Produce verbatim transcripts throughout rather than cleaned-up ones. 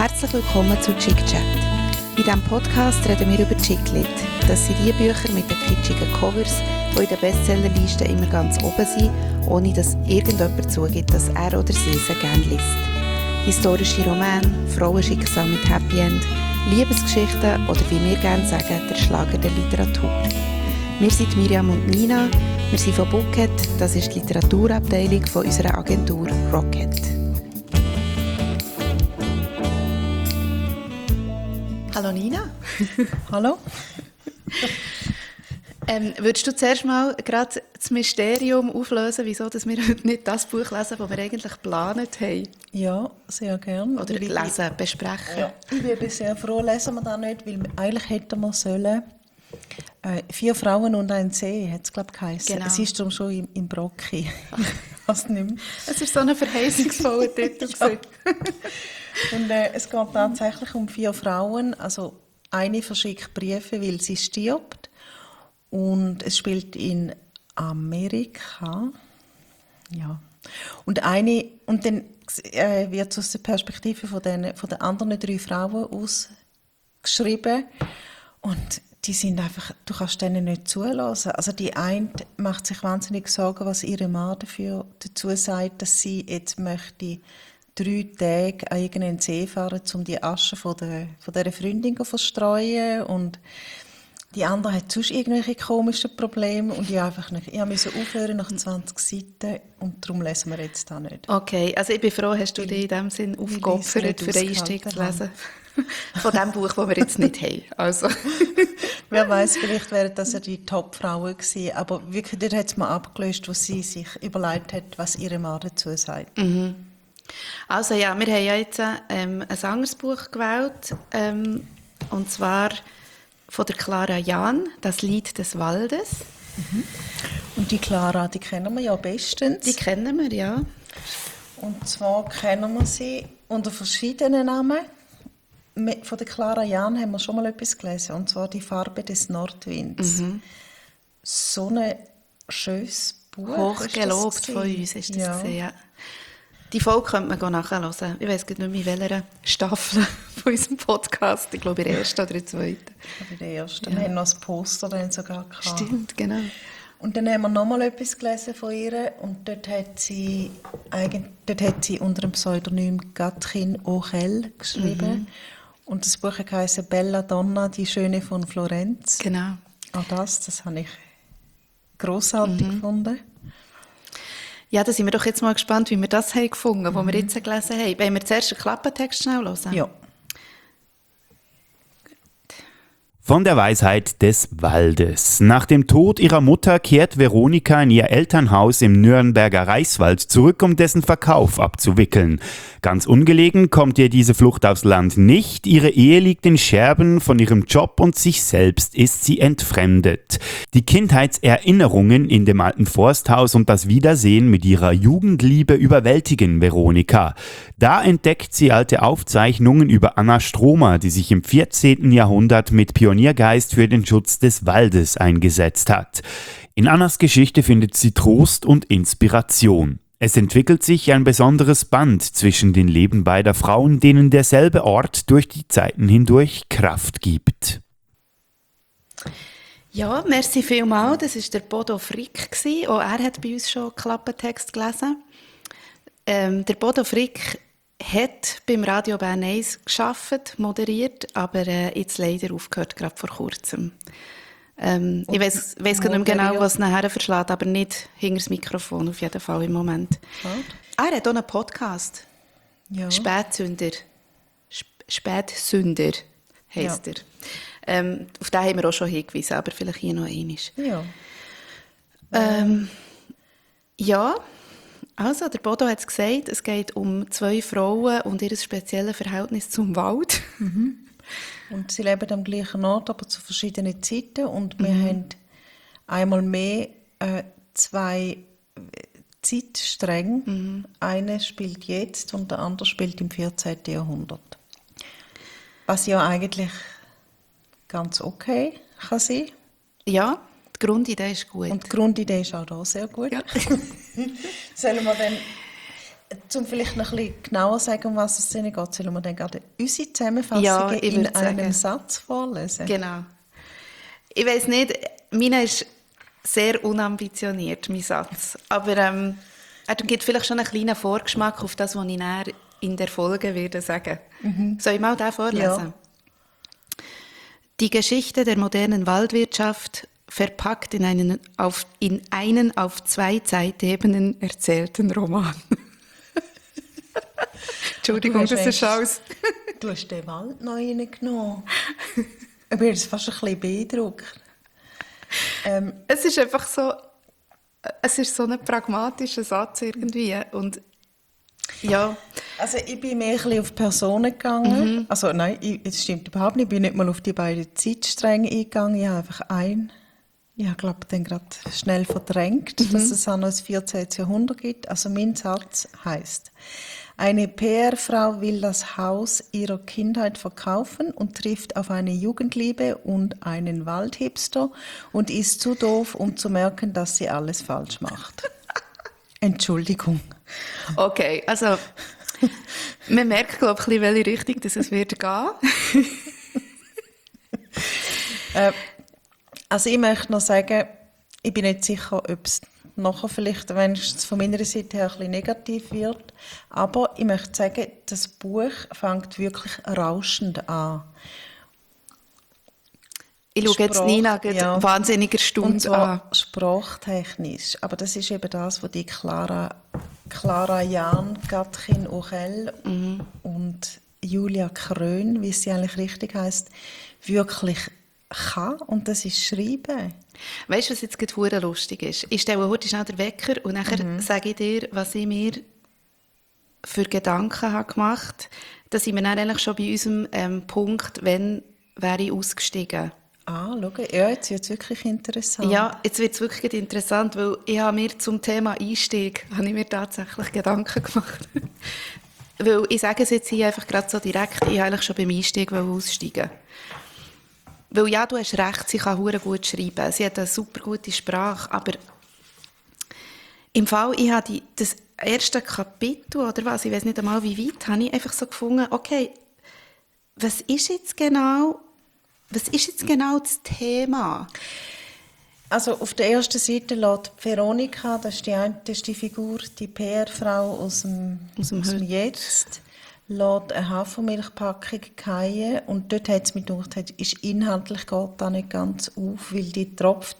Herzlich willkommen zu Chick Chat. In diesem Podcast reden wir über Chicklit. Das sind die Bücher mit den kitschigen Covers, die in den Bestsellerlisten immer ganz oben sind, ohne dass irgendjemand zugibt, dass er oder sie sie gerne liest. Historische Romane, Frauenschicksal mit Happy End, Liebesgeschichten oder wie wir gerne sagen, der Schlager der Literatur. Wir sind Miriam und Nina, wir sind von Bookhead, das ist die Literaturabteilung von unserer Agentur Rocket. Hallo Nina. Hallo. ähm, würdest du zuerst mal gerade das Mysterium auflösen, wieso dass wir heute nicht das Buch lesen, das wir eigentlich geplant haben? Ja, sehr gerne. Oder weil lesen, ich, besprechen? Ja, ich bin sehr froh, lesen wir das nicht, weil eigentlich hätten wir sollen äh, «Vier Frauen und ein See», hat es glaube ich geheißen. Genau. Es ist darum schon im, im Brocki. Was nicht mehr. Es war so ein verheißungsvoller Titel. Ja. Und äh, es geht tatsächlich um vier Frauen. Also eine verschickt Briefe, weil sie stirbt. Und es spielt in Amerika. Ja. Und eine und dann äh, wird es aus der Perspektive von den, von den anderen drei Frauen ausgeschrieben. Und die sind einfach, du kannst denen nicht zulassen. Also die eine macht sich wahnsinnig Sorgen, was ihre Mann dafür dazu sagt, dass sie jetzt möchte drei Tage an irgendeinen See fahren, um die Asche von der, von dieser Freundin zu verstreuen. Und die andere hat sonst irgendwelche komischen Probleme. Und ich, einfach nicht, ich musste aufhören nach zwanzig Seiten und darum lesen wir jetzt da nicht. Okay, also ich bin froh, hast du dich in dem Sinn aufgeopfert, für den Einstieg zu lesen. Von dem Buch, das wir jetzt nicht haben. Also. Wer weiß, vielleicht wären das ja die Top-Frauen gewesen. Aber wirklich, dort hat es mal abgelöst, wo sie sich überlegt hat, was ihre Mann dazu sagt. Mhm. Also ja, wir haben ja jetzt ähm, ein anderes Buch gewählt, ähm, und zwar von der Clara Jahn, «Das Lied des Waldes». Mhm. Und die Clara, die kennen wir ja bestens. Die kennen wir, ja. Und zwar kennen wir sie unter verschiedenen Namen. Von der Clara Jahn haben wir schon mal etwas gelesen, und zwar «Die Farbe des Nordwinds». Mhm. So ein schönes Buch. Hochgelobt von uns ist das ja. gesehen, ja. Die Folge könnte man nachhören. Ich weiss nicht mehr, in welcher Staffel von unserem Podcast. Ich glaube, in der ersten oder in der zweiten. In der ersten. Ja. Wir haben noch das Poster dann sogar gehabt. Stimmt, genau. Und dann haben wir noch mal etwas gelesen von ihr. Und dort hat sie, dort hat sie unter dem Pseudonym Gatrin Ochel geschrieben. Mhm. Und das Buch heisst «Bella Donna, die Schöne von Florenz». Genau. Auch das, das habe ich grossartig mhm. gefunden. Ja, da sind wir doch jetzt mal gespannt, wie wir das haben gefunden haben, was mhm. wir jetzt gelesen haben. Wollen wir zuerst den Klappentext schnell hören? Ja. Von der Weisheit des Waldes. Nach dem Tod ihrer Mutter kehrt Veronika in ihr Elternhaus im Nürnberger Reichswald zurück, um dessen Verkauf abzuwickeln. Ganz ungelegen kommt ihr diese Flucht aufs Land nicht. Ihre Ehe liegt in Scherben, von ihrem Job und sich selbst ist sie entfremdet. Die Kindheitserinnerungen in dem alten Forsthaus und das Wiedersehen mit ihrer Jugendliebe überwältigen Veronika. Da entdeckt sie alte Aufzeichnungen über Anna Stromer, die sich im vierzehnten Jahrhundert mit Pioniergeist für den Schutz des Waldes eingesetzt hat. In Annas Geschichte findet sie Trost und Inspiration. Es entwickelt sich ein besonderes Band zwischen den Leben beider Frauen, denen derselbe Ort durch die Zeiten hindurch Kraft gibt. Ja, merci vielmals. Das war der Bodo Frick. Auch er hat bei uns schon Klappentext gelesen. Ähm, der Bodo Frick hat beim Radio Bern eins gearbeitet, moderiert, aber äh, jetzt leider aufgehört, gerade vor kurzem. Ähm, ich weiss, weiss gar nicht mehr genau, was nachher verschlägt, aber nicht hinter das Mikrofon, auf jeden Fall im Moment. Ah, er hat auch einen Podcast. Ja. Spätsünder. Sp- Spätsünder heisst ja. er. Ähm, auf den haben wir auch schon hingewiesen, aber vielleicht hier noch einmal. Ja. Ähm, ja. Also, der Bodo hat es gesagt, es geht um zwei Frauen und ihr spezielles Verhältnis zum Wald. Mhm. Und sie leben am gleichen Ort, aber zu verschiedenen Zeiten. Und wir mhm. haben einmal mehr äh, zwei Zeitstränge. Mhm. Eine spielt jetzt und der andere spielt im vierzehnten Jahrhundert. Was ja eigentlich ganz okay kann sein. Ja. Die Grundidee ist gut. Und die Grundidee ist auch da sehr gut. Ja. Sollen wir dann um vielleicht noch ein bisschen genauer zu sagen, um was es Ihnen geht, sollen wir dann gerade unsere Zusammenfassungen Ja, ich in würde einem sagen. Satz vorlesen? Genau. Ich weiss nicht, meiner ist sehr unambitioniert, mein Satz. Aber ähm, er gibt vielleicht schon einen kleinen Vorgeschmack auf das, was ich näher in der Folge werde sagen. Mhm. Soll ich mal den vorlesen? Ja. Die Geschichte der modernen Waldwirtschaft verpackt in einen auf, in einen auf zwei Zeitebenen erzählten Roman. Entschuldigung, Ach, du das hast ist aus. Du hast den Wald noch reingenommen. Ich bin jetzt fast ein bisschen beeindruckt. Ähm, Es ist einfach so, es ist so ein pragmatischer Satz irgendwie und ja. Also ich bin mehr ein bisschen auf Personen gegangen. Mhm. Also nein, ich, das stimmt überhaupt nicht. Ich bin nicht mal auf die beiden Zeitstränge eingegangen. Ich habe einfach ein, ich habe glaube dann gerade schnell verdrängt, mhm. dass es auch noch das vierzehnten. Jahrhundert gibt. Also mein Satz heisst: Eine P R-Frau will das Haus ihrer Kindheit verkaufen und trifft auf eine Jugendliebe und einen Waldhipster und ist zu doof, um zu merken, dass sie alles falsch macht. Entschuldigung. Okay, also man merkt, glaube ich, in welche Richtung dass es wird gehen. äh, also ich möchte noch sagen, ich bin nicht sicher, ob es nachher vielleicht, wenn es von meiner Seite her ein bisschen negativ wird, aber ich möchte sagen, das Buch fängt wirklich rauschend an. Ich schaue jetzt Nina ja. wahnsinniger Stunde Und zwar an. sprachtechnisch. Aber das ist eben das, was die Clara, Clara Jahn, Gatkin Ochel mhm. und Julia Krön, wie sie eigentlich richtig heisst, wirklich kann. Und das ist Schreiben. Weißt du, was jetzt gerade lustig ist? Ich stelle heute schnell den Wecker und nachher mhm. sage ich dir, was ich mir für Gedanken habe gemacht habe. Da sind wir dann eigentlich schon bei unserem ähm, Punkt, wenn wäre ich ausgestiegen. Ah, schau, ja, jetzt wird es wirklich interessant. Ja, jetzt wird es wirklich interessant, weil ich habe mir zum Thema Einstieg habe ich mir tatsächlich Gedanken gemacht. Weil ich sage es jetzt hier einfach gerade so direkt, ich wollte eigentlich schon beim Einstieg aussteigen. Weil ja, du hast recht, sie kann hure gut schreiben, sie hat eine super gute Sprache, aber im Fall, ich habe die, das erste Kapitel, oder was, ich weiß nicht einmal wie weit, habe ich einfach so gefunden, okay, was ist jetzt genau... Was ist jetzt genau das Thema? Also auf der ersten Seite lässt Veronika, das ist die, eine, das ist die Figur, die P R-Frau aus dem, aus dem, aus dem Jetzt, lässt eine Hafermilchpackung fallen und dort hat es mich gedacht, ist inhaltlich geht da nicht ganz auf, weil die tropft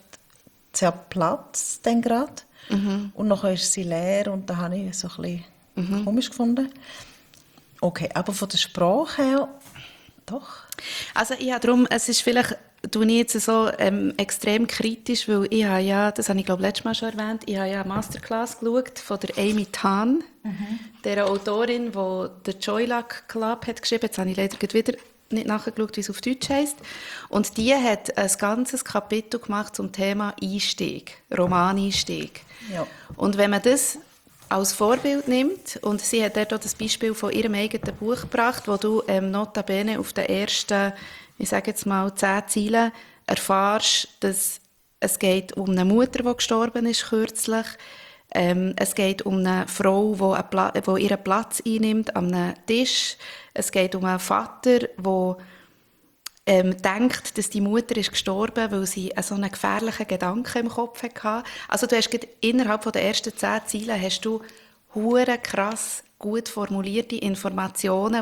zerplatzt dann gerade mhm. und nachher ist sie leer und da habe ich so ein bisschen mhm. komisch gefunden. Okay, aber von der Sprache her doch. Also ja, darum, es ist vielleicht, tue ich jetzt so ähm, extrem kritisch, weil ich habe ja, das habe ich glaube letztes Mal schon erwähnt, ich habe ja eine Masterclass geschaut von der Amy Tan, mhm. der Autorin, die den Joyluck Club hat geschrieben. Jetzt habe ich leider wieder nicht nachgeschaut, wie es auf Deutsch heisst. Und die hat ein ganzes Kapitel gemacht zum Thema Einstieg, Romaneinstieg. Ja. Und wenn man das als Vorbild nimmt, und sie hat dort auch das Beispiel von ihrem eigenen Buch gebracht, wo du ähm, notabene auf den ersten, ich sage jetzt mal, zehn Zeilen erfährst, dass es geht um eine Mutter, die gestorben ist kürzlich, ähm, es geht um eine Frau, die, eine Pla- die ihren Platz einnimmt an einem Tisch, es geht um einen Vater, der Ähm, denkt, dass die Mutter ist gestorben, weil sie so einen gefährlichen Gedanken im Kopf hatte. Also du hast innerhalb der ersten zehn Zeilen hast du hure krass gut formulierte Informationen,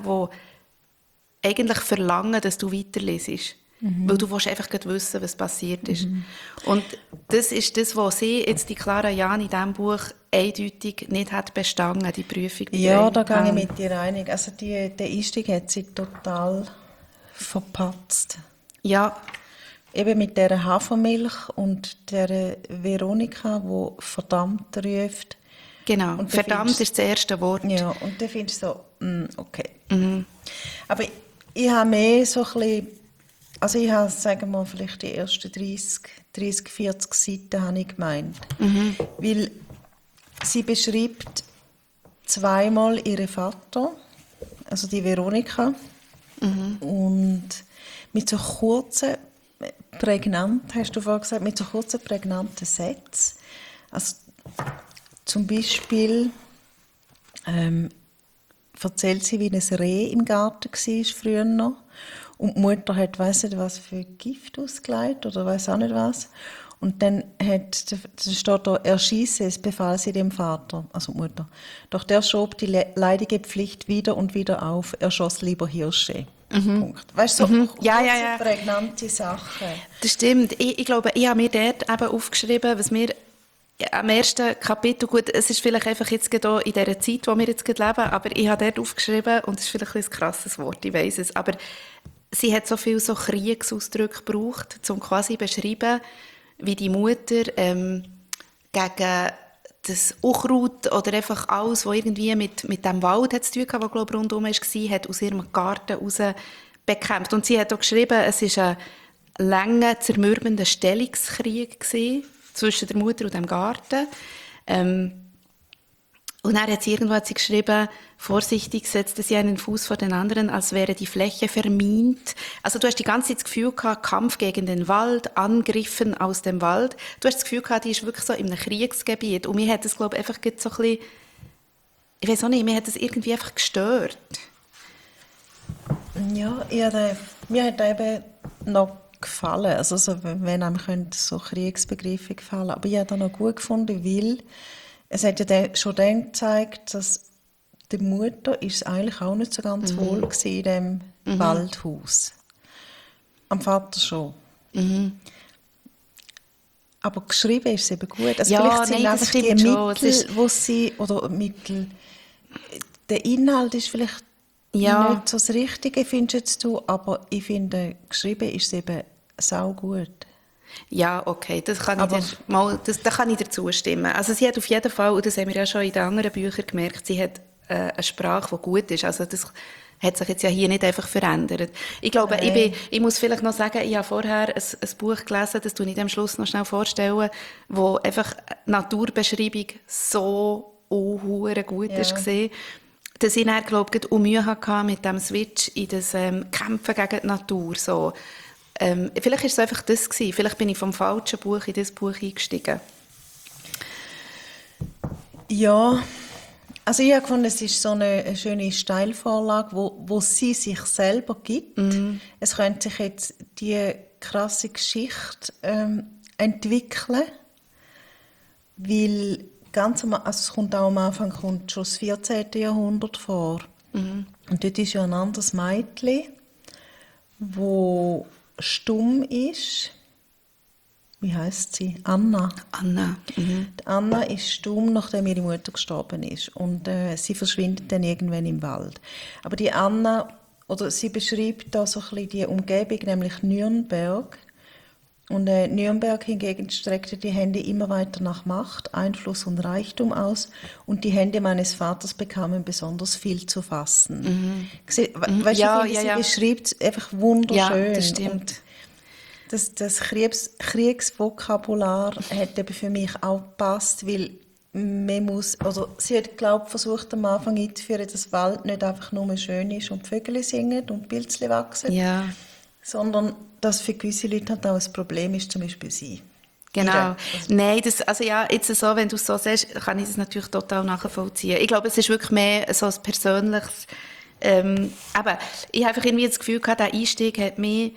die eigentlich verlangen, dass du weiterliest. Mhm. Weil du willst einfach wissen, was passiert ist. Mhm. Und das ist das, was sie jetzt die Clara Jahn in diesem Buch eindeutig nicht hat bestanden, die Prüfung. Die ja, da gehe ich mit dir einig. Also die, der Einstieg hat sie total verpatzt. Ja. Eben mit dieser Hafermilch und der Veronika, die verdammt ruft. Genau, und verdammt findest, ist das erste Wort. Ja, und dann findest du so, mm, okay. Mhm. Aber ich, ich habe mehr so ein bisschen, also ich habe, sagen wir mal, vielleicht die ersten dreißig, vierzig Seiten habe ich gemeint. Mhm. Weil sie beschreibt zweimal ihren Vater, also die Veronika, mhm. und mit so kurzen, prägnant, hast du vorhin gesagt, mit so kurzen, prägnanten Sätzen. Also zum Beispiel, ähm, erzählt sie, wie ein Reh im Garten war früher noch. Und die Mutter hat, weiss nicht was für Gift ausgelegt oder weiss auch nicht was. Und dann hat, da steht da, erschieße es, befahl sie dem Vater, also die Mutter. Doch der schob die leidige Pflicht wieder und wieder auf, er schoss lieber Hirsche. Mhm. Punkt. Weißt du, so mhm. ja, ja, ja. prägnante Sachen. Das stimmt. Ich, ich glaube, ich habe mir dort eben aufgeschrieben, was mir am ersten Kapitel, gut, es ist vielleicht einfach jetzt gerade in dieser Zeit, wo wir jetzt gerade leben, aber ich habe dort aufgeschrieben, und das ist vielleicht ein krasses Wort, ich weiss es, aber sie hat so viele so Kriegsausdrücke gebraucht, um quasi zu beschreiben, wie die Mutter ähm, gegen das Unkraut oder einfach alles, was irgendwie mit, mit dem Wald hat zu tun hatte, der glaube ich rundherum war, hat aus ihrem Garten raus bekämpft. Und sie hat auch geschrieben, es war ein langer, zermürbender Stellungskrieg gewesen zwischen der Mutter und dem Garten. Ähm, und dann hat sie irgendwo hat sie geschrieben, vorsichtig setzte sie einen Fuß vor den anderen, als wäre die Fläche vermint. Also du hast die ganze Zeit das Gefühl gehabt, Kampf gegen den Wald, Angriffen aus dem Wald. Du hast das Gefühl gehabt, die ist wirklich so in einem Kriegsgebiet. Und mir hat das, glaube ich, einfach so ein bisschen, ich weiß auch nicht, mir hat das irgendwie einfach gestört. Ja, ich hatte, mir hat eben noch gefallen, also so, wenn einem so Kriegsbegriffe gefallen, aber ich habe das noch gut gefunden, weil es hat ja schon dann gezeigt, dass der Mutter ist es eigentlich auch nicht so ganz mhm. wohl gewesen in dem mhm. Waldhaus. Am Vater schon. Mhm. Aber geschrieben ist es eben gut. Also ja, vielleicht sind nein, einfach die Mittel, ist... wo sie, oder Mittel, der Inhalt ist vielleicht ja. nicht so das Richtige, findest du, aber ich finde, geschrieben ist es eben saugut. Ja, okay, das kann, ich dir, mal, das, da kann ich dir zustimmen. Also sie hat auf jeden Fall, und das haben wir ja schon in den anderen Büchern gemerkt, sie hat äh, eine Sprache, die gut ist. Also das hat sich jetzt ja hier nicht einfach verändert. Ich glaube, ich, bin, ich muss vielleicht noch sagen, ich habe vorher ein, ein Buch gelesen, das tue ich am Schluss noch schnell vorstellen, wo einfach die Naturbeschreibung so unhuere gut ja. war, dass ich dann, glaube ich, auch Mühe hatte mit dem Switch in das ähm, Kämpfen gegen die Natur. So. Ähm, vielleicht war es einfach das gewesen. Vielleicht bin ich vom falschen Buch in das Buch eingestiegen. Ja, also ich habe gefunden, es ist so eine schöne Steilvorlage, wo, wo sie sich selber gibt. Mhm. Es könnte sich jetzt die krasse Geschichte ähm, entwickeln, weil ganz am, also es kommt auch am Anfang kommt schon das vierzehnte. Jahrhundert vor. Mhm. Und dort ist ja ein anderes Mädchen, wo stumm ist. Wie heisst sie? Anna. Anna. Mhm. Die Anna ist stumm, nachdem ihre Mutter gestorben ist. Und äh, sie verschwindet dann irgendwann im Wald. Aber die Anna, oder sie beschreibt da so ein bisschen die Umgebung, nämlich Nürnberg. Und äh, Nürnberg hingegen streckte die Hände immer weiter nach Macht, Einfluss und Reichtum aus. Und die Hände meines Vaters bekamen besonders viel zu fassen. Mhm. We mhm. Weißt ja, du, wie ja, sie ja. beschreibt es einfach wunderschön. Ja, das stimmt. Und das, das Kriegs Kriegsvokabular hat eben für mich auch gepasst, weil man muss, also sie hat, glaube ich, versucht am Anfang einzuführen, dass Wald nicht einfach nur schön ist und Vögel singen und Pilzchen wachsen, ja. sondern dass für gewisse Leute halt auch ein Problem ist, zum Beispiel sie. Genau. Also, Nein, das, also ja, jetzt so, wenn du es so siehst, kann ich das natürlich total nachvollziehen. Ich glaube, es ist wirklich mehr so ein persönliches, ähm, aber ich habe einfach irgendwie das Gefühl gehabt, der Einstieg hat mich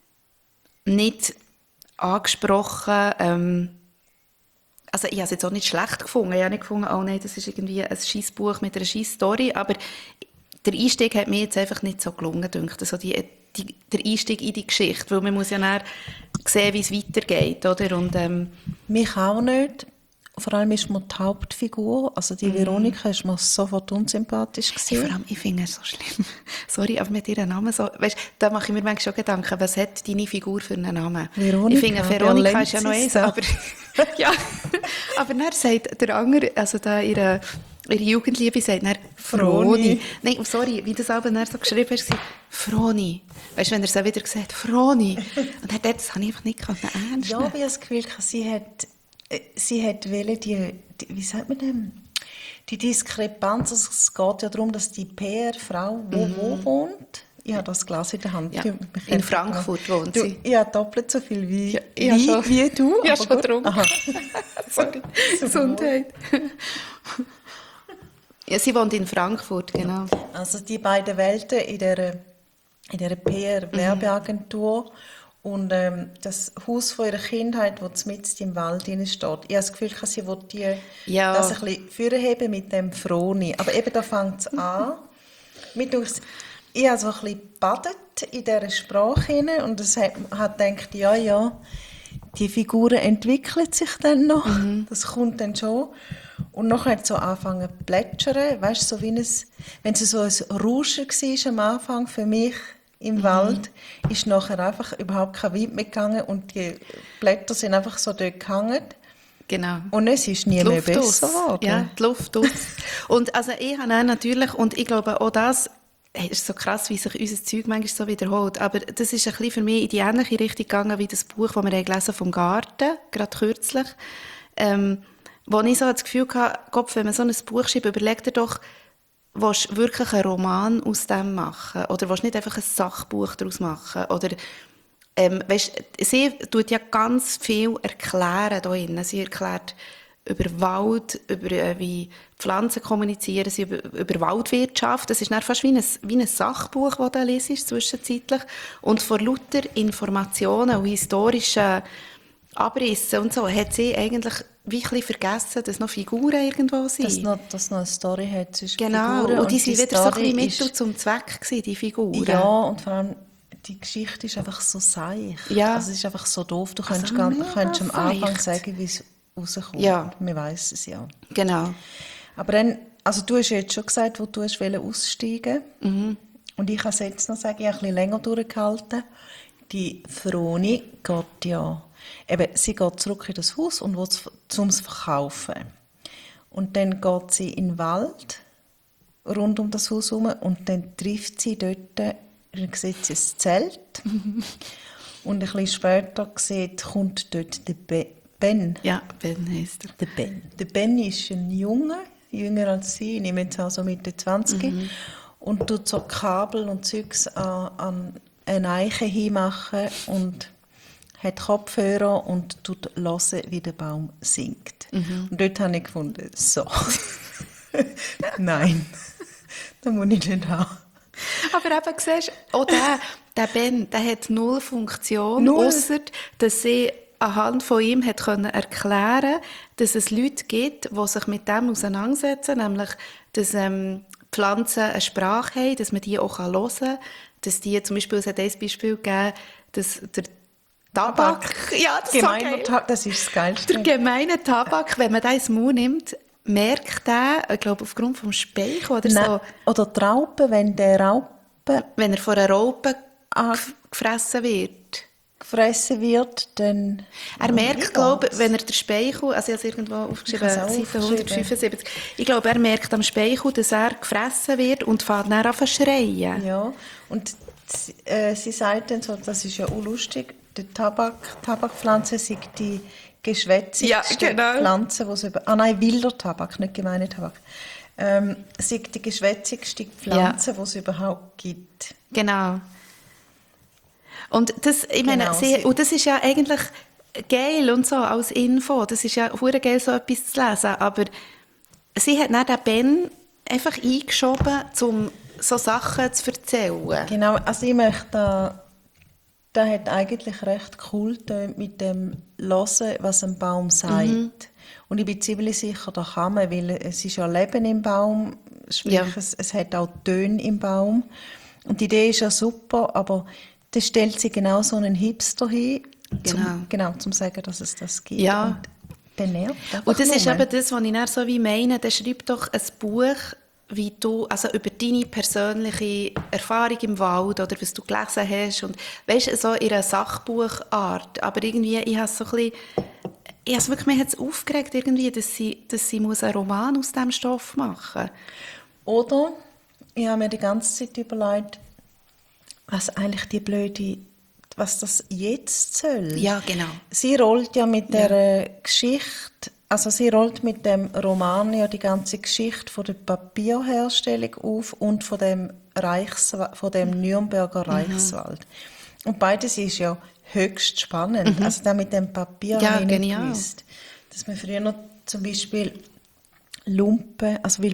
nicht angesprochen, ähm, also ich habe es jetzt auch nicht schlecht gefunden. Ich habe nicht gefunden, oh nein, das ist irgendwie ein Scheissbuch mit einer Scheissstory, aber der Einstieg hat mir jetzt einfach nicht so gelungen, denke ich. Also die, die, der Einstieg in die Geschichte, weil man muss ja dann sehen, wie es weitergeht, oder? Und, ähm, mich auch nicht. Vor allem ist mir die Hauptfigur, also die mm. Veronika, ist mir sofort unsympathisch gewesen. Hey, vor allem, ich finde es so schlimm. Sorry, aber mit ihrem Namen so, weißt, da mache ich mir manchmal schon Gedanken, was hat deine Figur für einen Namen? Veronika. Ich finde, Veronika ist ja noch eins, aber ja, aber dann sagt der andere, also da ihre, ihre Jugendliebe sagt dann Froni. Nein, sorry, wie das aber dann so geschrieben hast, Froni. Weißt du, wenn er es auch wieder gesagt Froni. Und dann, das habe ich einfach nicht ernst nehmen. Ja, ich habe das Gefühl, sie hat Sie hat wollen, die, die, wie sagt man dem? Die Diskrepanz, also es geht ja darum, dass die P R-Frau wo, mhm. wo wohnt. Ich habe das Glas in der Hand. Ja. In Frankfurt noch. wohnt sie. Du, ja, doppelt so viel wie, ja, wie, schon, wie du. Ja, schon getrunken. Sorry, Gesundheit. Ja, sie wohnt in Frankfurt, genau. Also die beiden Welten in dieser, in dieser P R-Werbeagentur und ähm, das Haus von ihrer Kindheit, das mitten im Wald drin steht. Ich habe das Gefühl, sie will die, Ja. das ein bisschen vorheben mit dem Froni. Aber eben da fängt es an. Mit durchs, ich habe so ein bisschen gebadet in dieser Sprache hinein und es hat, hat gedacht, ja, ja, die Figuren entwickeln sich dann noch. Mhm. Das kommt dann schon. Und nachher hat es so angefangen zu plätschern. Weißt du, so wie ein, wenn es so ein Rauschen war am Anfang für mich im mhm. Wald, ist nachher einfach überhaupt kein Wind mehr gegangen und die Blätter sind einfach so dort gehangen. Genau. Und es ist nie mehr besser geworden. Ja, die Luft aus. Und also ich habe auch natürlich, und ich glaube auch das, es ist so krass, wie sich unser Zeug manchmal so wiederholt, aber das ist ein bisschen für mich in die ähnliche Richtung gegangen wie das Buch, das wir gelesen vom Garten, gerade kürzlich, ähm, wo ich so das Gefühl hatte, Gott, wenn man so ein Buch schreibt, überleg dir doch, willst du wirklich einen Roman aus dem machen? Oder willst du nicht einfach ein Sachbuch daraus machen? Oder, ähm, weißt, sie tut ja ganz viel erklären da drin. Sie erklärt über Wald, über äh, wie Pflanzen kommunizieren, sie über, über Waldwirtschaft. Das ist dann fast wie ein, wie ein Sachbuch, das du liest, zwischenzeitlich. Und vor lauter Informationen und historischen Abrissen und so, hat sie eigentlich wie ein bisschen vergessen, dass noch Figuren irgendwo sind. Dass noch, dass noch eine Story hat zwischen genau. Figuren. Und die sind wieder so ein bisschen Mittel ist, zum Zweck gewesen, die Figuren. Ja, und vor allem die Geschichte ist einfach so seich. Ja. Also es ist einfach so doof. Du könntest, also gar, könntest am Anfang feucht. sagen, wie es rauskommt. Ja. Wir wissen es ja. Genau. Aber dann, also du hast jetzt schon gesagt, wo du hast aussteigen wolltest. Mhm. Und ich kann es jetzt noch sagen, ich habe ein bisschen länger durchgehalten. Die Froni geht ja, eben, sie geht zurück in das Haus und will es zum Verkaufen. Und dann geht sie in den Wald rund um das Haus herum und dann trifft sie dort, dann sieht sie ein Zelt. Und ein bisschen später sieht, kommt dort der Be- Ben. Ja, Ben heisst er. Der Ben. Der Ben ist ein Junge, jünger als sie, ich nehme jetzt also Mitte zwanzig, mhm. und tut so Kabel und Zeugs an, an eine Eiche hinmachen und hat Kopfhörer und tut hören, wie der Baum singt. Mhm. Und dort habe ich gefunden, so, nein, das muss ich nicht haben. Aber eben, siehst du, auch der, der Ben, der hat null Funktion, ausser dass sie anhand von ihm hat können erklären, dass es Leute gibt, die sich mit dem auseinandersetzen, nämlich, dass ähm, Pflanzen eine Sprache haben, dass man die auch hören kann, dass die, zum Beispiel, es hat ein Beispiel gegeben, dass der Tabak, ja, das, Gemeiner ist so Ta- das ist das Geilste. Der gemeine Tabak, wenn man den ins Mund nimmt, merkt der, ich glaube, aufgrund vom Speichel oder Nein, so. Oder die Raupe, wenn der Raupe Wenn er von einer Raupe ah, gefressen wird. gefressen wird, dann... Er merkt, glaube ich, wenn er den Speichel, also ich habe es irgendwo aufgeschrieben, Seite hundertfünfundsiebzig, ich glaube, er merkt am Speichel, dass er gefressen wird und fängt dann an zu schreien. Ja, und äh, sie sagt dann so, das ist ja auch lustig, die Tabak, Tabakpflanze sind die geschwätzigste ja, genau. Pflanze, die es über... Ah nein, wilder Tabak, nicht gemeine Tabak. Ähm, sind die geschwätzigste Pflanze, ja. die es überhaupt gibt. Genau. Und das, ich meine, genau, sie, und das ist ja eigentlich geil und so, als Info. Das ist ja verdammt geil, so etwas zu lesen. Aber sie hat dann den Ben einfach eingeschoben, um so Sachen zu erzählen. Genau, also ich möchte da... Der hat eigentlich recht cool mit dem Hören, was ein Baum sagt. Mhm. Und ich bin ziemlich sicher, da kann man, weil es ist ja Leben im Baum, sprich, ja. es, es hat auch Töne im Baum. Und die Idee ist ja super, aber da stellt sie genau so einen Hipster hin, genau. Zum, genau, zum zu sagen, dass es das gibt. Ja. Und der nervt Und das nur. ist eben das, was ich dann so wie meine, der schreibt doch ein Buch, wie du, also über deine persönliche Erfahrung im Wald oder was du gelesen hast und weißt, so in einer Sachbuchart, aber irgendwie, ich habe so ein bisschen, ich habe wirklich, mich hat es aufgeregt irgendwie, dass sie, dass sie muss einen Roman aus diesem Stoff machen. Oder, ich habe mir die ganze Zeit überlegt, was eigentlich die blöde, was das jetzt soll. Ja, genau. Sie rollt ja mit der ja. Geschichte, also sie rollt mit dem Roman ja die ganze Geschichte von der Papierherstellung auf und von dem, Reichs, von dem Nürnberger Reichswald. Mhm. Und beides ist ja höchst spannend. Mhm. Also da mit dem Papier ja, habe ich genial. nicht gewusst, dass man früher noch zum Beispiel Lumpen, also weil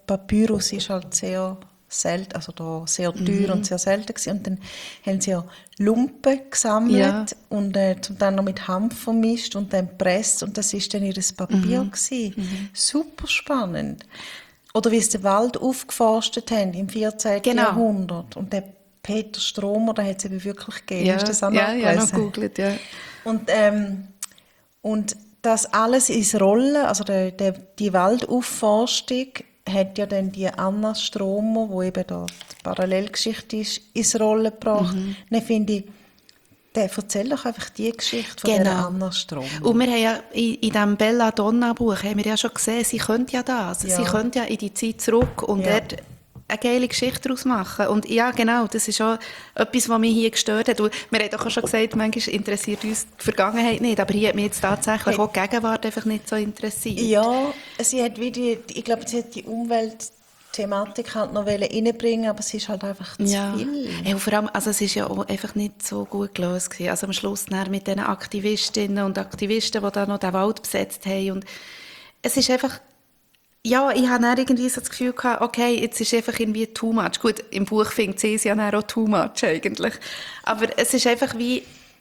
Papyrus ist halt sehr selten, also da sehr teuer mhm. und sehr selten gewesen. Und dann haben sie ja Lumpen gesammelt ja. und äh, zum Teil noch mit Hanf vermischt und dann gepresst und das ist dann ihr Papier mhm. gewesen. Mhm. Super spannend. Oder wie sie den Wald aufgeforstet haben im vierzehnten Genau. Jahrhundert. Und der Peter Stromer, der hat es eben wirklich gegeben. Ja, Hast du das auch ja, noch ja, noch gegoogelt, ja. Und, ähm, und das alles ins Rollen, also der, der, die Waldaufforstung, hat ja dann die Anna Stromer, wo eben da die Parallelgeschichte ist, ins Rollen gebracht. Mhm. Dann finde ich, der erzählt doch einfach die Geschichte von genau. der Anna Stromer. Und wir haben ja in, in diesem Belladonna-Buch haben wir ja schon gesehen, sie könnte ja das. Ja. Sie könnte ja in die Zeit zurück und ja. dort eine geile Geschichte daraus machen. Und ja, genau, das ist auch etwas, was mich hier gestört hat. Und wir haben doch auch schon gesagt, manchmal interessiert uns die Vergangenheit nicht, aber hier hat mich jetzt tatsächlich hey. auch die Gegenwart einfach nicht so interessiert. Ja, sie hat wie die, ich glaube, sie hat die Umweltthematik halt noch reinbringen, aber es ist halt einfach zu ja. viel. Ja, und vor allem, also es ist ja auch einfach nicht so gut gelöst gewesen. Also am Schluss mit den Aktivistinnen und Aktivisten, die da noch den Wald besetzt haben. Und es ist einfach, ja, ich habe dann irgendwie so das Gefühl gehabt, okay, jetzt ist einfach irgendwie too much. Gut, im Buch findet sie es ja dann auch too much eigentlich. Aber es ist einfach wie,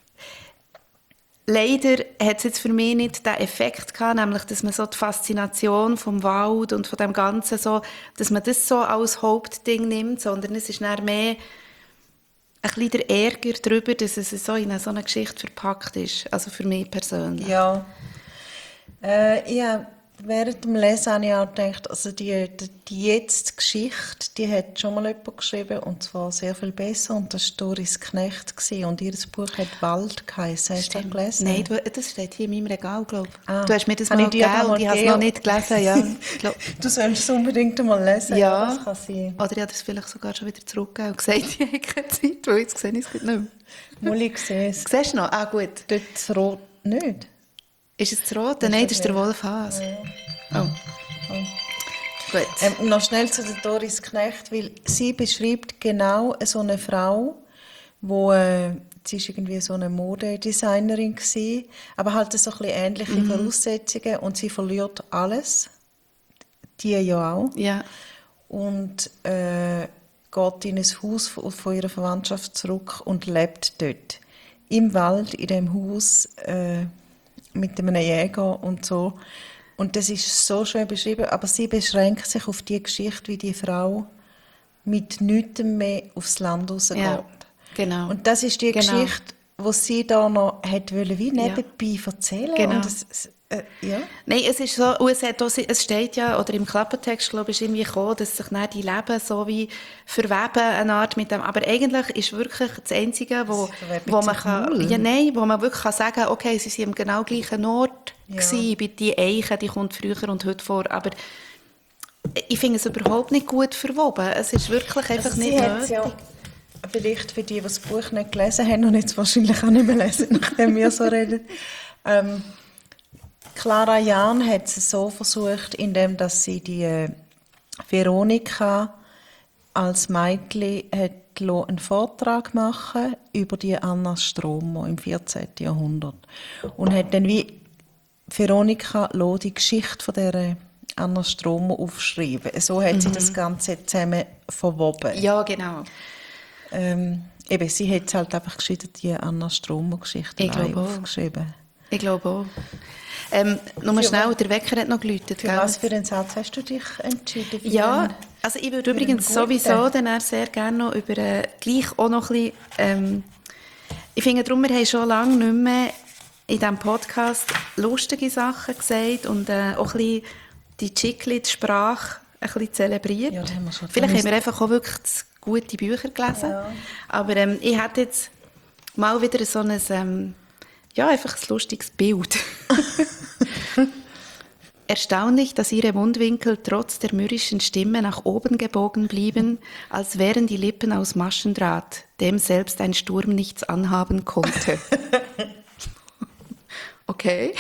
leider hat es jetzt für mich nicht den Effekt gehabt, nämlich, dass man so die Faszination vom Wald und von dem Ganzen so, dass man das so als Hauptding nimmt, sondern es ist dann mehr ein bisschen der Ärger darüber, dass es so in eine, so eine Geschichte verpackt ist. Also für mich persönlich. Ja. Äh, ja. Während dem Lesen habe ich auch gedacht, also die, die, die Jetzt-Geschichte, die hat schon mal jemand geschrieben, und zwar sehr viel besser, und das war Doris Knecht gewesen, und ihr Buch hat «Wald» geheißen. Hast du das gelesen? Nein, du, das steht hier in meinem Regal, glaube ich. Ah, du hast mir das mal gegeben und ich habe es noch nicht gelesen. Ja. Du sollst es unbedingt mal lesen. Ja, das kann sein. Oder ich habe das vielleicht sogar schon wieder zurückgegeben und gesagt, ich habe keine Zeit, weil jetzt sehe ich es nicht mehr. Molly, ich sehe es. Siehst du noch? Ah, gut. Dort das Rot nicht. Ist es das Rote? Nein, das ist der Wolf Haas. Ja. Oh. oh. Gut. Ähm, noch schnell zu der Doris Knecht, weil sie beschreibt genau so eine Frau, wo äh, sie ist irgendwie so eine Modedesignerin gewesen, aber halt so ein bisschen ähnliche mhm. Voraussetzungen, und sie verliert alles, die ja auch, ja. und äh, geht in ein Haus von, von ihrer Verwandtschaft zurück und lebt dort im Wald in dem Haus äh, mit einem Jäger und so. Und das ist so schön beschrieben, aber sie beschränkt sich auf die Geschichte, wie die Frau mit nichts mehr aufs Land rausgeht. Ja, genau. Und das ist die genau. Geschichte, die sie da noch hat wollen, wie nebenbei ja. erzählen. Genau. Und das, äh, ja. Nein, es ist so, es, hat auch, es steht ja, oder im Klappentext, glaube ich, ist irgendwie gekommen, dass sich dann die Leben so wie verweben, eine Art mit dem, aber eigentlich ist wirklich das Einzige, wo, wo man kann, ja, nein, wo man wirklich kann sagen, okay, sie sind am genau gleichen Ort ja. gewesen, bei die Eiche, die kommt früher und heute vor, aber ich finde es überhaupt nicht gut verwoben. Es ist wirklich einfach also nicht nötig. Ja, vielleicht für die, die das Buch nicht gelesen haben und jetzt wahrscheinlich auch nicht mehr lesen, nachdem wir so reden. Ähm, Clara Jahn hat es so versucht, indem dass sie die äh, Veronika als Mädchen hat einen Vortrag machen über die Anna Stromer im vierzehnten Jahrhundert und hat dann wie Veronika die Geschichte von der Anna Stromer aufschreiben. So hat mhm. sie das Ganze zusammen verwoben. Ja, genau. Ähm, eben, sie hat es halt einfach geschrieben, die Anna Stromer-Geschichte aufgeschrieben. Ich glaube auch. Ähm, nur schnell, der Wecker hat noch geläutet. Für gell? Was für einen Satz hast du dich entschieden? Für ja, einen, also ich würde übrigens sowieso dann sehr gerne noch über äh, gleich auch noch ein bisschen, ähm, ich finde darum, wir haben schon lange nicht mehr in diesem Podcast lustige Sachen gesagt und äh, auch ein bisschen die Chiclet-Sprache ein bisschen zelebriert. Ja, haben wir schon. Vielleicht haben wir einfach auch wirklich gute Bücher gelesen. Ja. Aber ähm, ich hätte jetzt mal wieder so ein, ähm, ja, einfach ein lustiges Bild. Erstaunlich, dass ihre Mundwinkel trotz der mürrischen Stimme nach oben gebogen blieben, als wären die Lippen aus Maschendraht, dem selbst ein Sturm nichts anhaben konnte. Okay.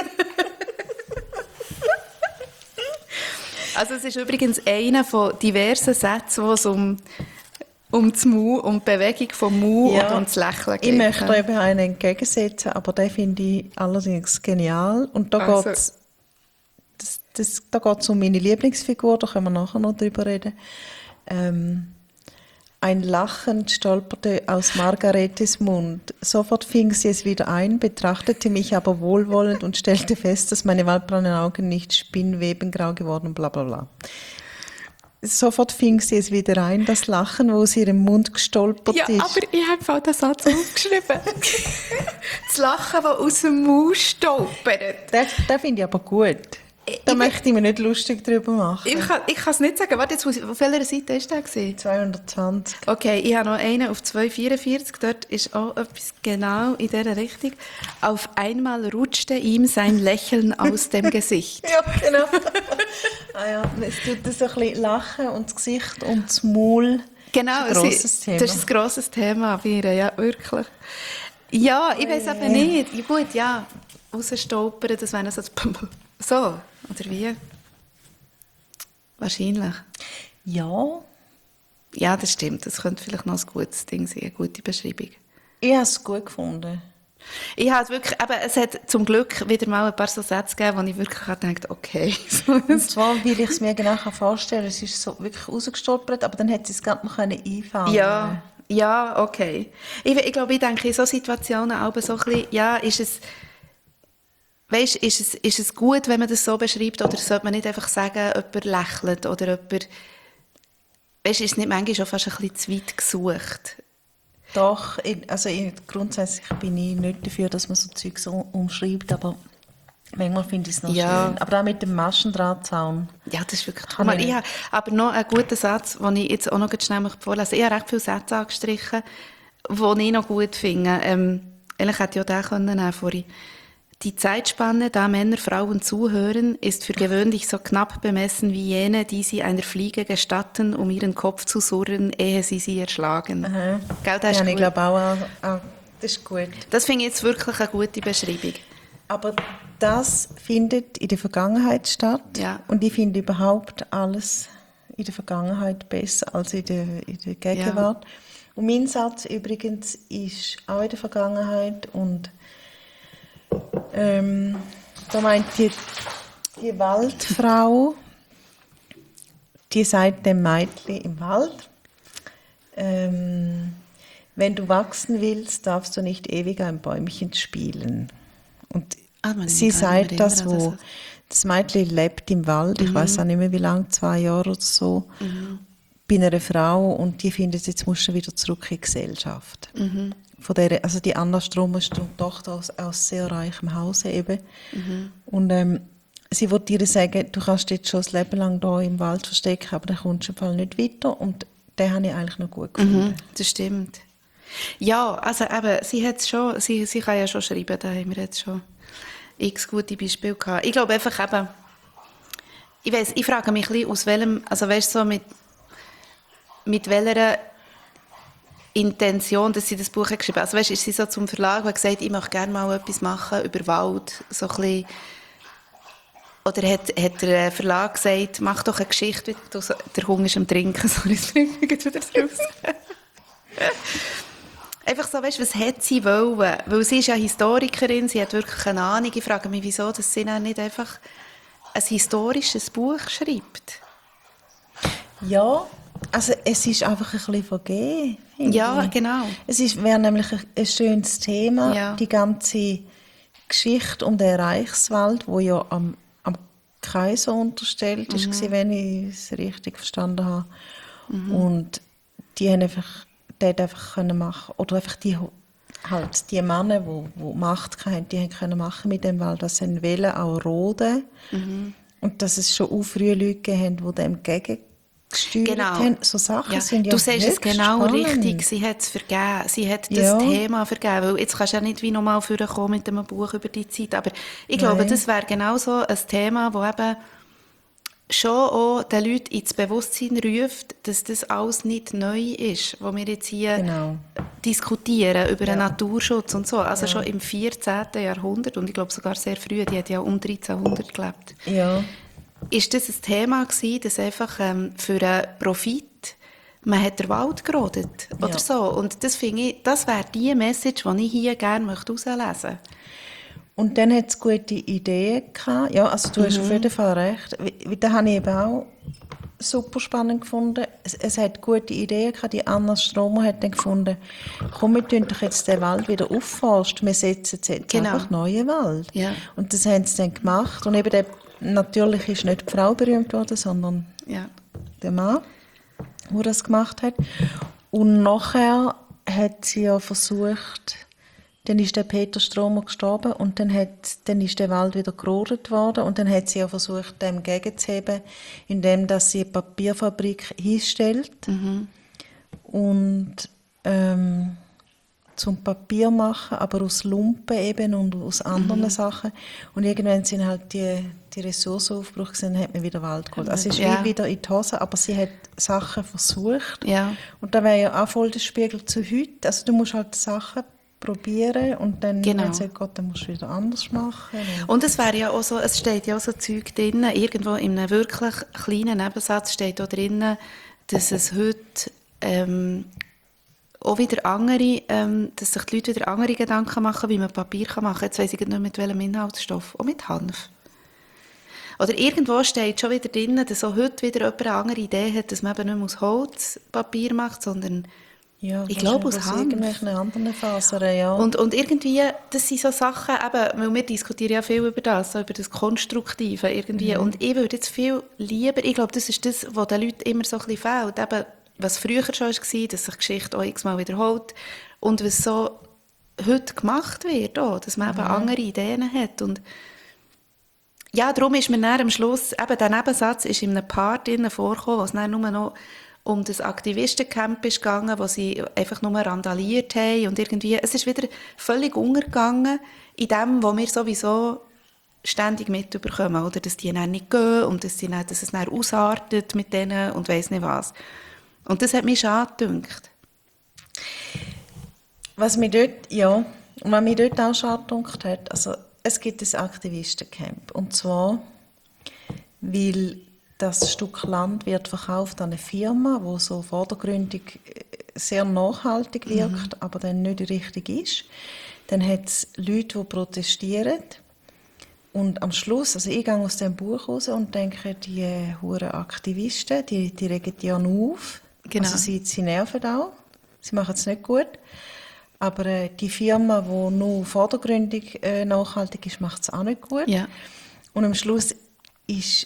Also es ist übrigens einer von diversen Sätzen, wo es um, um das Mu, um die Bewegung vom Mu ja, und um das Lächeln geht. Ich möchte da eben einen entgegensetzen, aber den finde ich allerdings genial. Und da also. geht's, das, das, da geht es um meine Lieblingsfigur, da können wir nachher noch drüber reden. Ähm, ein Lachen stolperte aus Margaretes Mund. Sofort fing sie es wieder ein, betrachtete mich aber wohlwollend und stellte fest, dass meine waldbraunen Augen nicht spinnwebengrau geworden, bla bla bla. Sofort fing sie es wieder ein, das Lachen, wo aus ihrem Mund gestolpert ja, ist. Ja, aber ich habe auch den Satz aufgeschrieben. Das Lachen, das aus dem Mund stolpert. Den, den finde ich aber gut. Da ich möchte ich mir nicht lustig drüber machen. Ich kann, ich kann es nicht sagen. Warte, jetzt, auf welcher Seite war der gewesen? zweihundertzwanzig. Okay, ich habe noch einen auf zweihundertvierundvierzig. Dort ist auch etwas genau in dieser Richtung. Auf einmal rutschte ihm sein Lächeln aus dem Gesicht. Ja, genau. ah, ja. Es tut das ein bisschen Lachen und das Gesicht und das Maul. Genau, das ist ein grosses Thema. Das ist ein grosses Thema bei ihr, ja, wirklich. Ja, ich weiß aber nicht. Ich würde ja rausstolpern, das wäre so so, oder wie? Wahrscheinlich. Ja. Ja, das stimmt. Das könnte vielleicht noch ein gutes Ding sein, eine gute Beschreibung. Ich habe es gut gefunden. Ich habe wirklich, aber es hat zum Glück wieder mal ein paar so Sätze gegeben, wo ich wirklich gedacht okay. Und zwar, weil ich es mir genau vorstellen kann, es ist so wirklich rausgestolpert, aber dann hätte sie es gar nicht mehr einfangen. Ja, ja, okay. Ich, ich glaube, ich denke in solchen Situationen auch so ein bisschen, ja, ist es... Weißt, ist es, ist es gut, wenn man das so beschreibt, oder sollte man nicht einfach sagen, jemand lächelt oder jemand... Weißt, ist es nicht manchmal schon fast ein bisschen zu weit gesucht? Doch, also ich, grundsätzlich bin ich nicht dafür, dass man so Zeugs umschreibt, aber manchmal finde ich es noch ja. schön. Aber auch mit dem Maschendrahtzaun. Ja, das ist wirklich toll. Ich, ich habe aber noch einen guten Satz, den ich jetzt auch noch schnell vorlesen möchte. Ich habe recht viele Sätze angestrichen, die ich noch gut finde. Ähm, eigentlich hätte ich auch den können nehmen vorhin. Die Zeitspanne, da Männer Frauen zuhören, ist für gewöhnlich so knapp bemessen wie jene, die sie einer Fliege gestatten, um ihren Kopf zu surren, ehe sie sie erschlagen. Aha. Gell, das ja, ist ich glaube auch, auch, das ist gut. Das finde ich jetzt wirklich eine gute Beschreibung. Aber das findet in der Vergangenheit statt. Ja. Und ich finde überhaupt alles in der Vergangenheit besser als in der, in der Gegenwart. Ja. Und mein Satz übrigens ist auch in der Vergangenheit und Ähm, da meint die, die Waldfrau, die sagt dem Mädchen im Wald, ähm, wenn du wachsen willst, darfst du nicht ewig ein Bäumchen spielen. Und ah, sie sagt das, wo das Mädchen lebt im Wald, ich mhm. weiß auch nicht mehr wie lange, zwei Jahre oder so, mhm. bei einer Frau, und die findet, jetzt musst du wieder zurück in die Gesellschaft. Mhm. Von der, also die Anna Strom ist die Tochter aus, aus sehr reichem Hause eben. Mhm. Und ähm, sie wollte ihr sagen, du kannst jetzt schon das Leben lang hier im Wald verstecken, aber dann kommst du im Fall nicht weiter. Und den habe ich eigentlich noch gut gefunden. Mhm, das stimmt. Ja, also eben, sie hat schon, sie, sie kann ja schon schreiben, da haben wir jetzt schon x gute Beispiele gehabt. Ich glaube einfach eben, ich weiss, ich frage mich ein bisschen, aus welchem, also weißt du, so mit, mit welcher Intention, dass sie das Buch geschrieben hat. Also weißt, ist sie so zum Verlag und gesagt, ich möchte gerne mal etwas machen über Wald, so ein bisschen. Oder hat, hat der Verlag gesagt, mach doch eine Geschichte, du, der Hunger ist am Trinken, sorry, das bringt mich wieder raus. Einfach so, weißt, was hat sie wollen? Weil sie ist ja Historikerin, sie hat wirklich eine Ahnung. Ich frage mich, wieso dass sie dann nicht einfach ein historisches Buch schreibt. Ja, also es ist einfach ein bisschen vergeben. Ja, genau. Es wäre nämlich ein, ein schönes Thema, ja. Die ganze Geschichte um den Reichswald, wo ja am, am Kaiser unterstellt mhm. ist, wenn ich es richtig verstanden habe. Mhm. Und die haben einfach, die einfach können machen, oder einfach die halt die Männer, die, die Macht hatten, die haben können machen mit dem Wald, dass sie wollen auch roden mhm. und dass es schon auch früh Leute gegeben haben, die dem gegen gesteuert genau. haben. So Sachen ja. sind ja Du siehst es genau spannend. Richtig. Sie hat es vergeben. Sie hat das ja. Thema vergeben. Weil jetzt kannst du ja nicht wie nochmal vorkommen mit einem Buch über die Zeit. Aber ich glaube, Nein. das wäre genau so ein Thema, das eben schon auch den Leuten ins Bewusstsein ruft, dass das alles nicht neu ist, was wir jetzt hier genau. diskutieren über ja. den Naturschutz und so. Also ja. schon im vierzehnten Jahrhundert und ich glaube sogar sehr früh, die hat ja um dreizehnhundert gelebt. Ja. Ist das ein Thema gewesen, dass einfach ähm, für einen Profit man hat den Wald gerodet oder ja. so. Und das finde ich, das wäre die Message, die ich hier gerne herauslesen möchte. Und dann hat es gute Ideen gehabt. Ja, also du hast Mhm. auf jeden Fall recht. Wie- Das habe ich eben auch super spannend gefunden. Es, es hat gute Ideen gehabt. Die Anna Stromer hat dann gefunden, komm, wir tun doch jetzt den Wald wieder aufforsten. Wir setzen jetzt Genau. einfach neuen Wald. Ja. Und das haben sie dann gemacht. Und eben der, natürlich ist nicht die Frau berühmt worden, sondern Ja. der Mann, der das gemacht hat. Und nachher hat sie ja versucht, dann ist der Peter Stromer gestorben und dann, hat, dann ist der Wald wieder gerodet worden und dann hat sie ja versucht, dem gegenzuheben, indem dass sie eine Papierfabrik hinstellt und ähm, zum Papier machen, aber aus Lumpen eben und aus anderen Sachen. Und irgendwann sind halt die, die Ressourcen aufgebraucht gewesen, dann hat man wieder Wald geholt. Also es ist Ja. wie wieder in die Hose, aber sie hat Sachen versucht. Ja. Und da wäre ja auch voll der Spiegel zu heute. Also du musst halt Sachen probieren und dann, Genau. wenn es nicht geht, dann musst du wieder anders machen. Und es wäre ja auch so, es steht ja auch so Zeug drin, irgendwo in einem wirklich kleinen Nebensatz steht auch drin, dass es heute ähm, auch wieder andere, ähm, dass sich die Leute wieder andere Gedanken machen, wie man Papier kann machen kann. Jetzt weiss ich nicht mit welchem Inhaltsstoff. Auch mit Hanf. Oder irgendwo steht schon wieder drin, dass auch heute wieder jemand eine andere Idee hat, dass man eben nicht mehr aus Holz Papier macht, sondern Ja, ich glaube aus wahrscheinlich aus Hanf. irgendwelchen anderen Fasern, ja. Und, und irgendwie, das sind so Sachen, eben, weil wir diskutieren ja viel über das, so über das Konstruktive irgendwie. Mhm. Und ich würde jetzt viel lieber, ich glaube, das ist das, was den Leuten immer so ein bisschen fehlt. Eben, was früher schon war, dass sich Geschichte auch x-mal wiederholt. Und was so heute gemacht wird, auch, dass man eben andere Ideen hat. Und ja, darum ist mir dann am Schluss, eben der Nebensatz ist in einem Part drinnen vorgekommen, wo es dann nur noch um das Aktivistencamp ist gegangen, wo sie einfach nur randaliert haben und irgendwie, es ist wieder völlig untergegangen in dem, wo wir sowieso ständig mitbekommen, oder, dass die dann nicht gehen und dass, die dann, dass es dann ausartet mit denen und weiss nicht was. Und das hat mich schade gedacht. Was mich dort, ja, und was mich dort auch schade gedacht hat, also es gibt ein Aktivistencamp. Und zwar, weil das Stück Land wird verkauft an eine Firma, die so vordergründig sehr nachhaltig wirkt, mhm. aber dann nicht richtig ist. Dann hat es Leute, die protestieren. Und am Schluss, also ich gehe aus dem Buch raus und denke, die huren Aktivisten, die, die regen die ja nur auf. Genau. Also sie, sie nerven auch. Sie machen es nicht gut. Aber äh, die Firma, die nur vordergründig äh, nachhaltig ist, macht es auch nicht gut. Ja. Und am Schluss ist,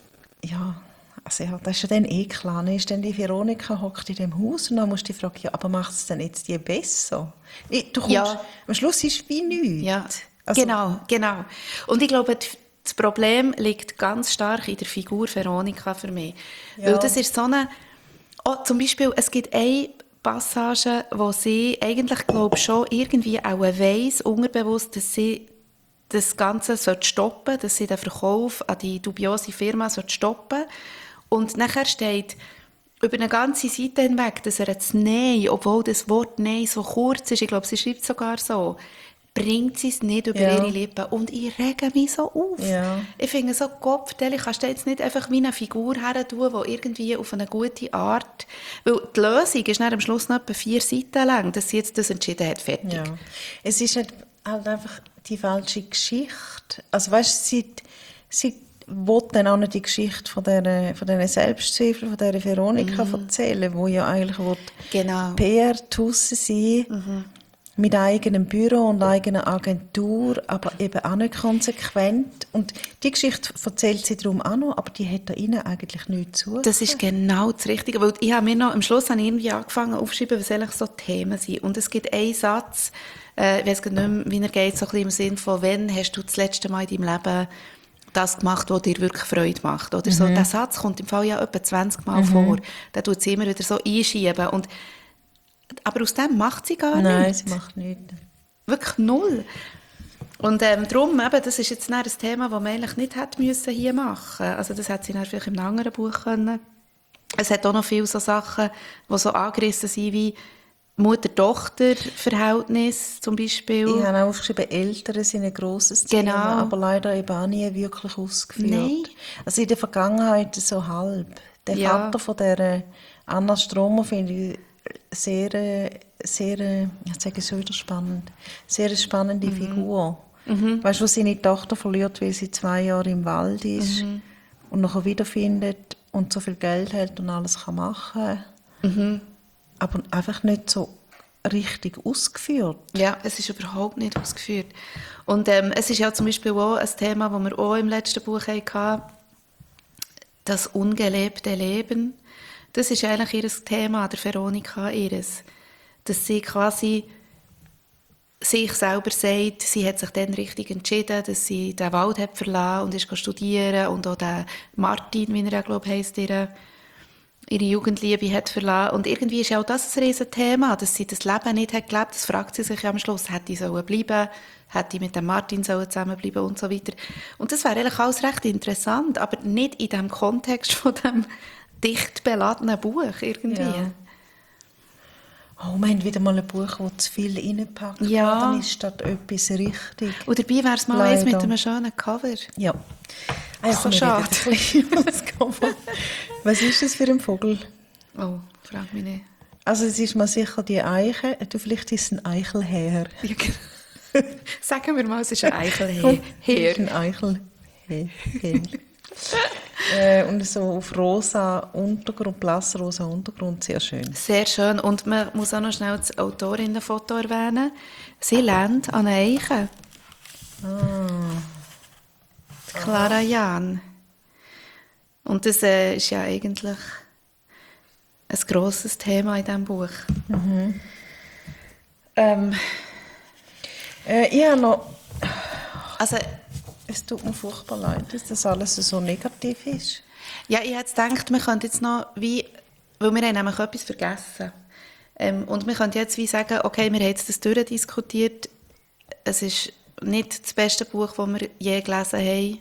ja, also ja, das ist ja dann eh klar, ne? Ist dann die Veronika hockt in dem Haus und dann musst du dich fragen, ja, aber macht es denn jetzt die besser? Du kommst, Ja. Am Schluss ist es wie nichts. Ja, Also, genau, genau. Und ich glaube, das Problem liegt ganz stark in der Figur Veronika für mich. Ja. Weil das ist so eine, oh, zum Beispiel, es gibt eine Passage, wo sie eigentlich, glaube ich, schon irgendwie auch weiss, unterbewusst, dass sie das Ganze stoppen sollte, dass sie den Verkauf an die dubiose Firma stoppen sollte. Und nachher steht über eine ganze Seite hinweg, dass er das Nein, obwohl das Wort Nein so kurz ist, ich glaube, sie schreibt sogar so, bringt sie es nicht über Ja. ihre Lippen. Und ich rege mich so auf. Ja. Ich finde so, Kopfteile kannst du jetzt nicht einfach wie eine Figur her tun, die irgendwie auf eine gute Art... Weil die Lösung ist dann am Schluss noch etwa vier Seiten lang, dass sie jetzt das entschieden hat, fertig. Ja. Es ist halt, halt einfach die falsche Geschichte. Also weißt, sie, sie will dann auch nicht die Geschichte von dieser, von diesen Selbstzweifeln, von dieser Veronika Mhm. erzählen, wo ja eigentlich will Genau. P R-Tusse sein Mhm. mit eigenem Büro und eigener Agentur, aber eben auch nicht konsequent. Und die Geschichte erzählt sie darum auch noch, aber die hat da innen eigentlich nichts zu. Das ist genau das Richtige. Weil ich habe mir noch, am Schluss habe ich irgendwie angefangen aufzuschreiben, was eigentlich so Themen sind. Und es gibt einen Satz, äh, ich weiss gar nicht mehr, wie er geht, so ein bisschen im Sinn von, wann hast du das letzte Mal in deinem Leben das gemacht, was dir wirklich Freude macht. Oder so. Der Satz kommt im Fall ja etwa zwanzig Mal vor. Der tut sie immer wieder so einschieben. Und, aber aus dem macht sie gar Nein, nichts. sie macht nichts. Wirklich null. Und ähm, darum, eben, das ist jetzt dann ein Thema, das man eigentlich nicht hätte müssen hier machen. Also das hätte sie dann vielleicht in einem anderen Buch können. Es hat auch noch viele so Sachen, die so angerissen sind, wie Mutter-Tochter-Verhältnis zum Beispiel. Ich habe auch aufgeschrieben, Eltern sind ein grosses Thema, Genau. aber leider eben auch nie wirklich ausgeführt. Nein. Also in der Vergangenheit so halb. Der Ja. Vater von der Anna Stromer finde ich sehr, sehr, jetzt sage ich es wieder spannend, sehr eine spannende Mhm. Figur. Mhm. Weißt du, wo seine Tochter verliert, weil sie zwei Jahre im Wald ist mhm. und nachher wiederfindet und so viel Geld hat und alles kann machen kann. Mhm. Aber einfach nicht so richtig ausgeführt. Ja, es ist überhaupt nicht ausgeführt. Und ähm, es ist ja zum Beispiel auch ein Thema, das wir auch im letzten Buch hatten, das ungelebte Leben. Das ist eigentlich ihr Thema, der Veronika ihres. Dass sie quasi sich selber sagt, sie hat sich dann richtig entschieden, dass sie den Wald hat verlassen und ist studieren und auch den Martin, wie er ja, glaube ich, heisst, ihre, ihre Jugendliebe hat verlassen. Und irgendwie ist ja auch das ein riesen Thema, dass sie das Leben nicht hat gelebt. Das fragt sie sich ja am Schluss, hätte ich sollen bleiben, hätte ich mit dem Martin sollen zusammenbleiben und so weiter. Und das wäre eigentlich alles recht interessant, aber nicht in dem Kontext von dem dicht beladenen Buch irgendwie. Ja. Oh, wir haben wieder mal ein Buch, das zu viel reinpackt. Ja. Dann ist statt etwas richtig. Und dabei wäre es mal eins mit einem schönen Cover. Ja. Also so schade. Was ist das für ein Vogel? Oh, frag mich nicht. Also es ist mal sicher die Eiche. Du, vielleicht ist es ein Eichelhäher. Sagen wir mal, es ist ein Eichelhäher. Es ist ein Eichelhäher. äh, und so auf rosa Untergrund, blassrosa Untergrund, sehr schön. Sehr schön. Und man muss auch noch schnell das Autorinnenfoto erwähnen. Sie lehnt an eine Eiche. Ah. Clara Jahn. Und das äh, ist ja eigentlich ein grosses Thema in diesem Buch. Mhm. Ähm, äh, ich habe noch... Also, es tut mir furchtbar leid, dass das alles so negativ ist. Ja, ich hätte gedacht, wir könnten jetzt noch wie... Weil wir haben nämlich etwas vergessen. Ähm, und wir können jetzt wie sagen, okay, wir haben jetzt das durchdiskutiert. Es ist nicht das beste Buch, das wir je gelesen haben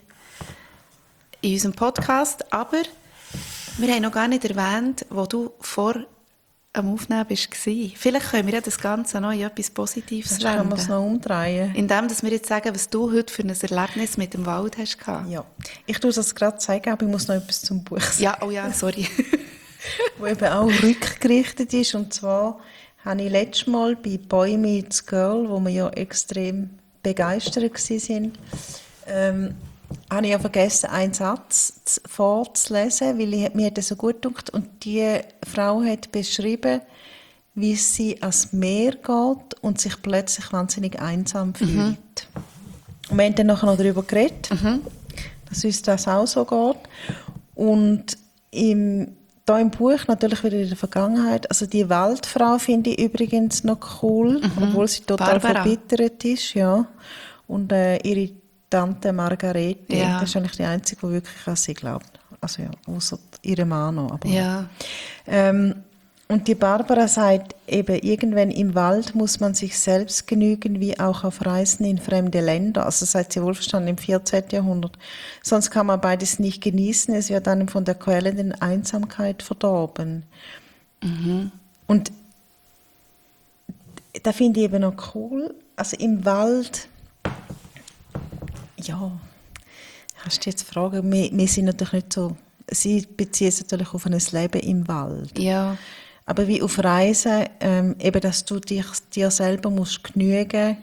in unserem Podcast, aber wir haben noch gar nicht erwähnt, wo du vor am Aufnehmen warst. Vielleicht können wir ja das Ganze noch in etwas Positives wenden. Kann man es noch umdrehen. Indem dass wir jetzt sagen, was du heute für ein Erlebnis mit dem Wald hast. Ja, ich tue das gerade zeigen, aber ich muss noch etwas zum Buch sagen. Ja, oh ja, sorry. Wo eben auch rückgerichtet ist. Und zwar habe ich letztes Mal bei Boy Meets Girl, wo wir ja extrem begeistert waren, ähm, habe ich ja vergessen, einen Satz vorzulesen, weil ich, mir das so gut gedacht. Und die Frau hat beschrieben, wie sie ans Meer geht und sich plötzlich wahnsinnig einsam fühlt. Mhm. Und wir haben dann nachher noch darüber geredet, mhm. dass uns das auch so geht. Und im, da im Buch natürlich wieder in der Vergangenheit, also die Waldfrau finde ich übrigens noch cool, mhm. obwohl sie total Barbara. verbittert ist. Ja. Und äh, ihre Tante Margarete, ja. das ist eigentlich die Einzige, die wirklich an sie glaubt. Also ja, außer ihre Mann noch. Aber, ja. ähm, und die Barbara sagt eben, irgendwann im Wald muss man sich selbst genügen, wie auch auf Reisen in fremde Länder. Also das hat sie wohlverstanden im vierzehnten Jahrhundert. Sonst kann man beides nicht genießen, es wird dann von der quälenden Einsamkeit verdorben. Mhm. Und da finde ich eben noch cool, also im Wald... Ja, kannst du jetzt fragen, wir, wir sind natürlich nicht so, sie beziehen es natürlich auf ein Leben im Wald. Ja. Aber wie auf Reisen, ähm, eben, dass du dich, dir selber musst genügen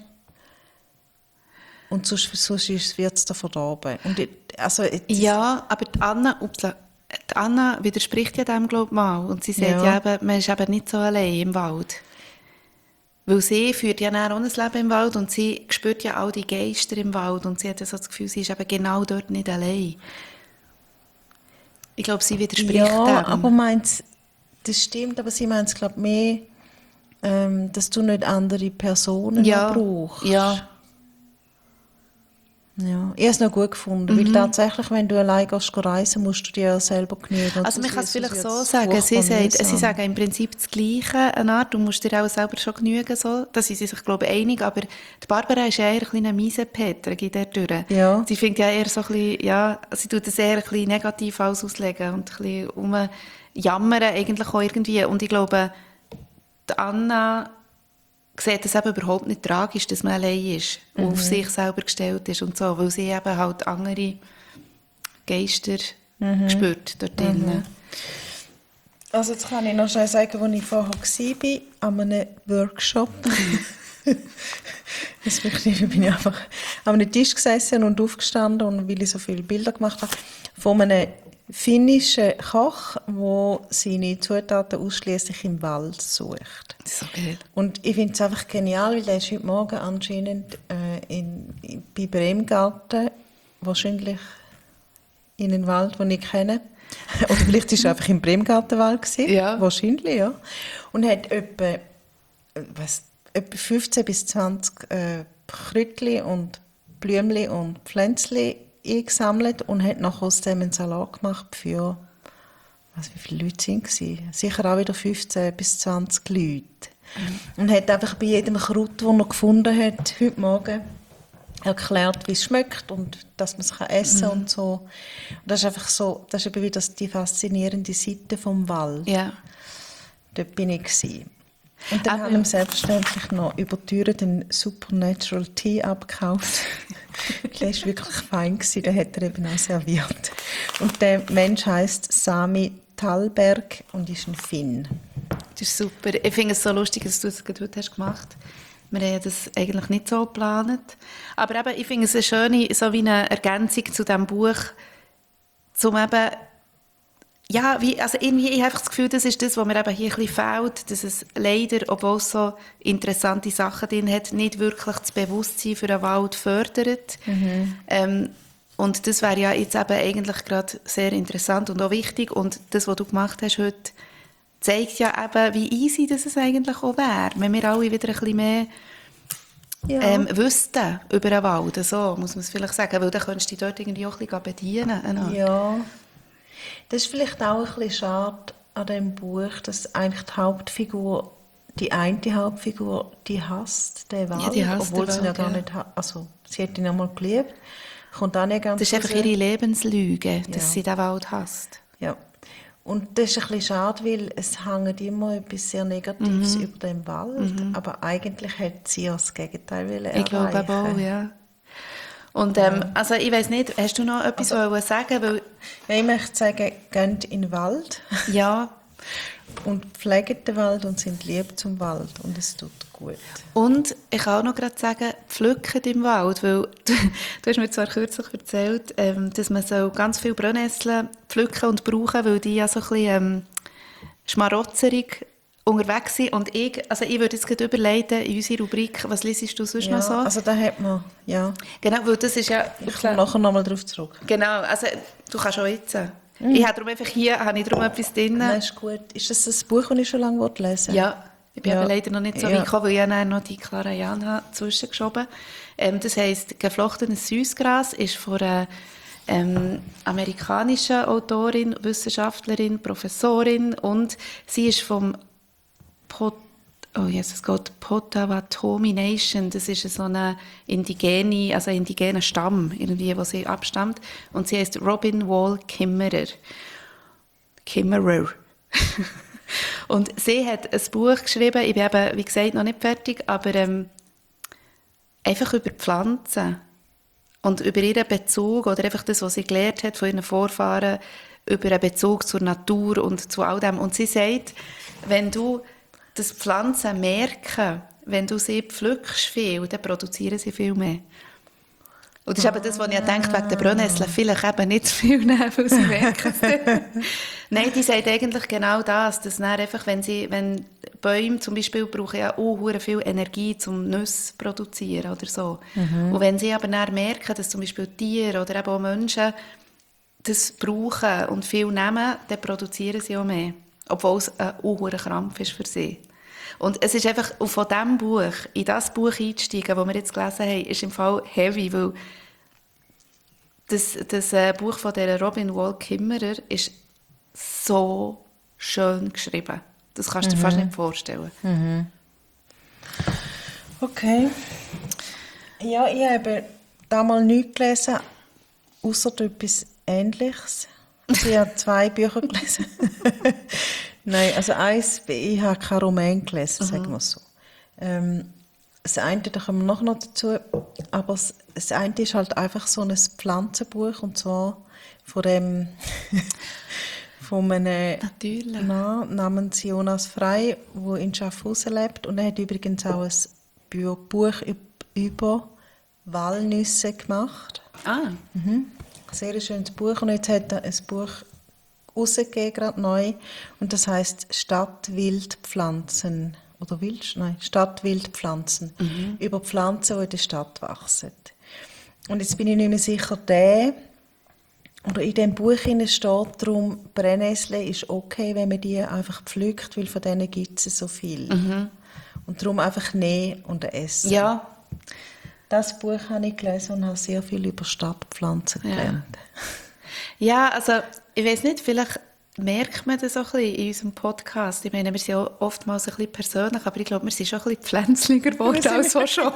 und sonst, sonst wird es dir verdorben. Und, also, ja, aber die Anna, ups, die Anna widerspricht ja dem, glaube ich, mal. Und sie sagt ja, ja eben, man ist eben nicht so allein im Wald. Weil sie führt ja auch ein Leben im Wald und sie spürt ja auch die Geister im Wald und sie hat ja so das Gefühl, sie ist eben genau dort nicht allein. Ich glaube, sie widerspricht ja, dem. Ja, aber meint, das stimmt, aber sie meint es, glaube ich, mehr, ähm, dass du nicht andere Personen ja, brauchst. Ja. Ja, ich habe es noch gut gefunden, mhm. weil tatsächlich, wenn du allein gehst, reisen musst du dir ja selber genügen. Also man kann es vielleicht so sagen, sie, sagt, sie sagen im Prinzip das Gleiche, eine Art, du musst dir auch selber schon genügen, so. Da sind sie sich, glaube ich, einig, aber die Barbara ist ja eher ein eine Miesepeter, geht der durch. Ja. Sie findet ja eher so ein bisschen, ja, sie tut es eher ein bisschen negativ auslegen und ein bisschen rumjammern eigentlich auch irgendwie. Und ich glaube, die Anna sieht es eben überhaupt nicht tragisch, dass man allein ist und mhm. auf sich selber gestellt ist und so, weil sie eben halt andere Geister mhm. spürt dort mhm. drinnen. Also jetzt kann ich noch schnell sagen, wo ich vorher war, an einem Workshop. Respektive bin ich einfach an einem Tisch gesessen und aufgestanden, und weil ich so viele Bilder gemacht habe, von einem finnischen Koch, der seine Zutaten ausschließlich im Wald sucht. Das ist so geil. Und ich finde es einfach genial, weil der ist heute Morgen anscheinend äh, in, in, bei Bremgarten, wahrscheinlich in einem Wald, den ich kenne. Oder vielleicht war er einfach im Bremgartenwald gewesen. Ja. Wahrscheinlich, ja. Und hat etwa, was, etwa fünfzehn bis zwanzig äh, Kräutchen und Blümchen und Pflänzchen eingesammelt und hat nachher aus dem einen Salat gemacht für, was, wie viele Leute waren es? Sicher auch wieder fünfzehn bis zwanzig Leute. Mhm. Und hat einfach bei jedem Kraut, das er gefunden hat, heute Morgen erklärt, wie es schmeckt und dass man es essen kann mhm. und so. Und das ist einfach so, das ist eben wieder die faszinierende Seite vom Wald. Ja. Dort bin ich gewesen. Und dann Aber haben wir selbstverständlich noch über die Türe den Supernatural Tea abgekauft. Der war wirklich fein gewesen, den hat er eben auch serviert. Und der Mensch heisst Sami Thalberg und ist ein Finn. Das ist super. Ich finde es so lustig, dass du es gerade heute hast gemacht. Wir haben das eigentlich nicht so geplant. Aber eben, ich finde es eine schöne, so wie eine Ergänzung zu diesem Buch, zum eben, ja, wie, also irgendwie, ich habe einfach das Gefühl, das ist das, was mir eben hier ein bisschen fehlt, dass es leider, obwohl es so interessante Sachen drin hat, nicht wirklich das Bewusstsein für den Wald fördert. Mhm. Ähm, und das wäre ja jetzt eben eigentlich gerade sehr interessant und auch wichtig. Und das, was du gemacht hast heute, zeigt ja eben, wie easy das es eigentlich auch wäre, wenn wir alle wieder ein bisschen mehr ja. ähm, wüssten über den Wald. So muss man es vielleicht sagen, weil dann könntest du dich dort irgendwie auch ein bisschen bedienen. Ja. Das ist vielleicht auch ein bisschen schade an diesem Buch, dass eigentlich die Hauptfigur, die eine Hauptfigur, die hasst den Wald, ja, die hasst obwohl sie ihn ja gar nicht hat. Also, sie hat ihn einmal geliebt. Kommt auch nicht ganz das ist einfach ihre Lebenslüge, dass ja. sie den Wald hasst. Ja. Und das ist ein bisschen schade, weil es hängt immer etwas sehr Negatives mhm. über den Wald, mhm. aber eigentlich hat sie ja das Gegenteil erreichen. Ich glaube auch, ja. Und ähm, also ich weiss nicht, hast du noch etwas also, sagen? Weil ja, ich möchte sagen, geht in den Wald. Ja. Und pflegt den Wald und sind lieb zum Wald. Und es tut gut. Und ich kann auch noch gerade sagen, pflücken im Wald. Weil du, du hast mir zwar kürzlich erzählt, ähm, dass man so ganz viele Brennnesseln pflücken und brauchen, weil die ja so ein bisschen ähm, schmarotzerig unterwegs sind. Und ich, also ich würde jetzt gerade überleiten in unsere Rubrik, was liest du sonst ja, noch so? Also da hat man, ja. Genau, weil das ist ja... Ich komme nachher nochmal darauf zurück. Genau, also du kannst auch jetzt. Mhm. Ich habe darum einfach hier habe ich darum etwas drin. Nein, ist gut. Ist das ein Buch, das ich schon lange lesen wollte? Ja, ich bin ja. aber leider noch nicht so ja. weit gekommen, weil ich dann noch die Clara Jahn zwischengeschoben habe. Ähm, das heisst, «Geflochtenes Süßgras» ist von einer ähm, amerikanischen Autorin, Wissenschaftlerin, Professorin und sie ist vom Pot oh Jesus Gott, Potawatomi Nation, das ist so eine indigene, also ein indigener Stamm, irgendwie, wo sie abstammt. Und sie heißt Robin Wall Kimmerer. Kimmerer. Und sie hat ein Buch geschrieben, ich bin eben, wie gesagt, noch nicht fertig, aber ähm, einfach über Pflanzen und über ihren Bezug oder einfach das, was sie gelernt hat von ihren Vorfahren, über einen Bezug zur Natur und zu all dem. Und sie sagt, wenn du dass Pflanzen merken, wenn du sie pflückst viel, dann produzieren sie viel mehr. Und das ist eben das, was ich denke, wegen der Brennnesseln vielleicht eben nicht zu viel nehmen, weil sie merken es. Nein, die sagt eigentlich genau das, dass dann einfach, wenn, sie, wenn Bäume zum Beispiel brauchen ja auch viel Energie, um Nüsse zu produzieren oder so. Mhm. Und wenn sie aber dann merken, dass zum Beispiel Tiere oder eben auch Menschen das brauchen und viel nehmen, dann produzieren sie auch mehr. Obwohl es ein hoher Krampf ist für sie. Und es ist einfach, von diesem Buch, in das Buch einzusteigen, das wir jetzt gelesen haben, ist im Fall heavy, weil das, das äh, Buch von der Robin Wall Kimmerer ist so schön geschrieben. Das kannst du dir mhm. fast nicht vorstellen. Mhm. Okay. Ja, ich habe damals nichts gelesen, außer etwas Ähnliches. Ich habe zwei Bücher gelesen. Nein, also eins, ich habe keinen Roman gelesen, mhm. sagen wir es so. Ähm, das eine, da kommen wir noch, noch dazu, aber das, das eine ist halt einfach so ein Pflanzenbuch, und zwar von dem von einem Mann namens Jonas Frey, der in Schaffhausen lebt, und er hat übrigens auch ein Buch über Walnüsse gemacht. Ah. Mhm. Sehr schönes Buch. Und jetzt hat er ein Buch rausgegeben, gerade neu. Und das heisst Stadtwildpflanzen. Oder Wild? Nein, Stadtwildpflanzen. Mhm. Über Pflanzen, die in der Stadt wachsen. Und jetzt bin ich nicht mehr sicher, der, oder in diesem Buch steht darum, Brennnessel ist okay, wenn man die einfach pflückt, weil von denen gibt es so viel. Mhm. Und darum einfach nehmen und essen. Ja. Das Buch habe ich gelesen und habe sehr viel über Stadtpflanzen gelernt. Ja, ja, also ich weiss nicht, vielleicht merkt man das auch ein bisschen in unserem Podcast. Ich meine, wir sind ja oftmals ein bisschen persönlich, aber ich glaube, wir sind schon ein bisschen pflänzlicher geworden als so schon.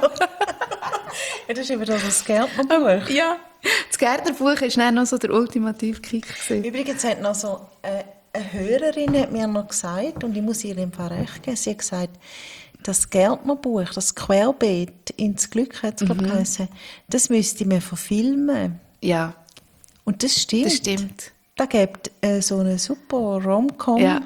Ja, das ist eben das Gärtnerbuch. Ja, das Gärtnerbuch war dann noch so der ultimative Kick. Übrigens hat noch so äh, eine Hörerin hat mir noch gesagt, und ich muss ihr im Fall recht geben, sie hat gesagt, das Gärtnerbuch, das Querbeet ins Glück, hat es, glaube ich, geheißen, das müsste man verfilmen. Ja. Und das stimmt. Das stimmt. Da gibt äh, so einen super Rom-Com. Ja.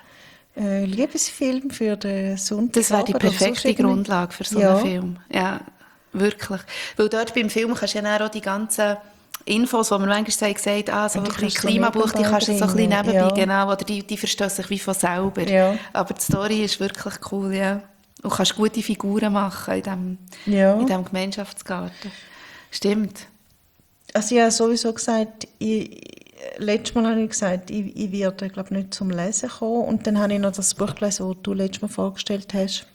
Äh, Liebesfilm für den Sonntag. Das wäre die perfekte so Grundlage für so ja. einen Film. Ja, wirklich. Weil dort beim Film kannst du ja dann auch die ganzen Infos, die man manchmal gesagt ah, so ein Klimabuch, die kannst du so ein bisschen nebenbei, ja. Genau, oder die, die verstehen sich wie von selber. Ja. Aber die Story ist wirklich cool, ja. Und kannst gute Figuren machen in diesem ja. in diesem Gemeinschaftsgarten. Stimmt. Also ich habe sowieso gesagt, ich, letztes Mal habe ich gesagt, ich, ich werde glaub, nicht zum Lesen kommen. Und dann habe ich noch das Buch gelesen, das du letztes Mal vorgestellt hast.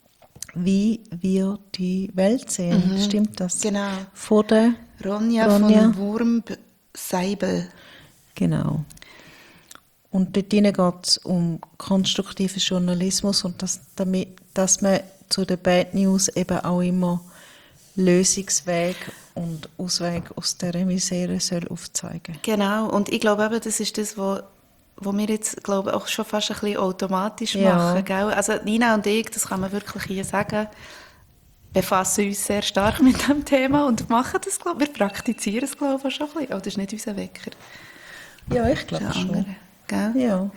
Wie wir die Welt sehen. Mhm. Stimmt das? Genau. Von der Ronja, Ronja. von Wurm-Seibel. Genau. Und dort geht es um konstruktiven Journalismus und dass, damit, dass man zu den Bad News eben auch immer Lösungsweg und Ausweg aus dieser Misere soll aufzeigen. Genau, und ich glaube eben, das ist das, was wo wir jetzt, glaube ich, auch schon fast ein bisschen automatisch ja. machen. Gell? Also Nina und ich, das kann man wirklich hier sagen, befassen uns sehr stark mit dem Thema und machen das, glaube ich. Wir praktizieren es, glaube ich, schon ein bisschen. Oh, das ist nicht unser Wecker. Ja, ich glaube schon. Andere, gell? Ja.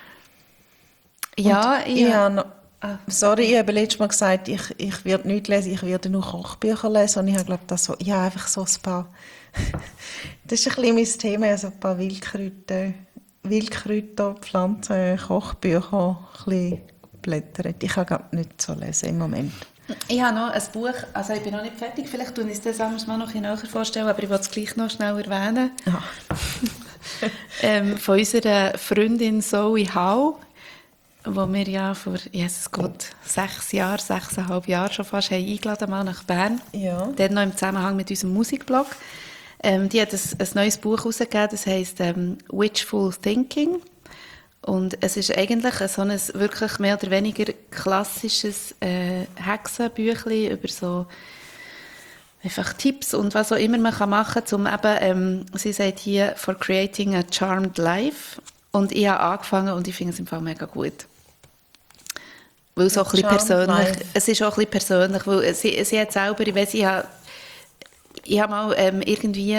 Ja, ich, ich habe noch, ah. Sorry, ich habe letztes Mal gesagt, ich, ich werde nichts lesen, ich werde nur Kochbücher lesen. Und ich habe, glaube das so, ja, einfach so ein paar, das ist ein bisschen mein Thema, also ein paar Wildkräuter, Wildkräuter, Pflanzen, Kochbücher, ein bisschen blättern. Ich kann gar nicht so lesen im Moment. Ich habe noch ein Buch, also ich bin noch nicht fertig, vielleicht tue ich es das anders mal noch ein bisschen näher vorstellen, aber ich will es gleich noch schnell erwähnen. Ja. ähm, von unserer Freundin Zoe Hau, wo wir ja vor, Jesus Gott, sechs Jahren, sechseinhalb Jahren schon fast haben eingeladen mal nach Bern. Ja. Dort noch im Zusammenhang mit unserem Musikblog. Ähm, die hat ein, ein neues Buch herausgegeben, das heisst ähm, Witchful Thinking. Und es ist eigentlich so ein wirklich mehr oder weniger klassisches äh, Hexenbüchlein über so einfach Tipps und was auch immer man kann machen kann, um eben, ähm, sie sagt hier, for creating a charmed life. Und ich habe angefangen und ich finde es im Fall mega gut. Weil es auch ein bisschen persönlich, life. Es ist auch ein bisschen persönlich, weil sie, sie hat selber, ich weiss, ich habe, ich habe mal ähm, irgendwie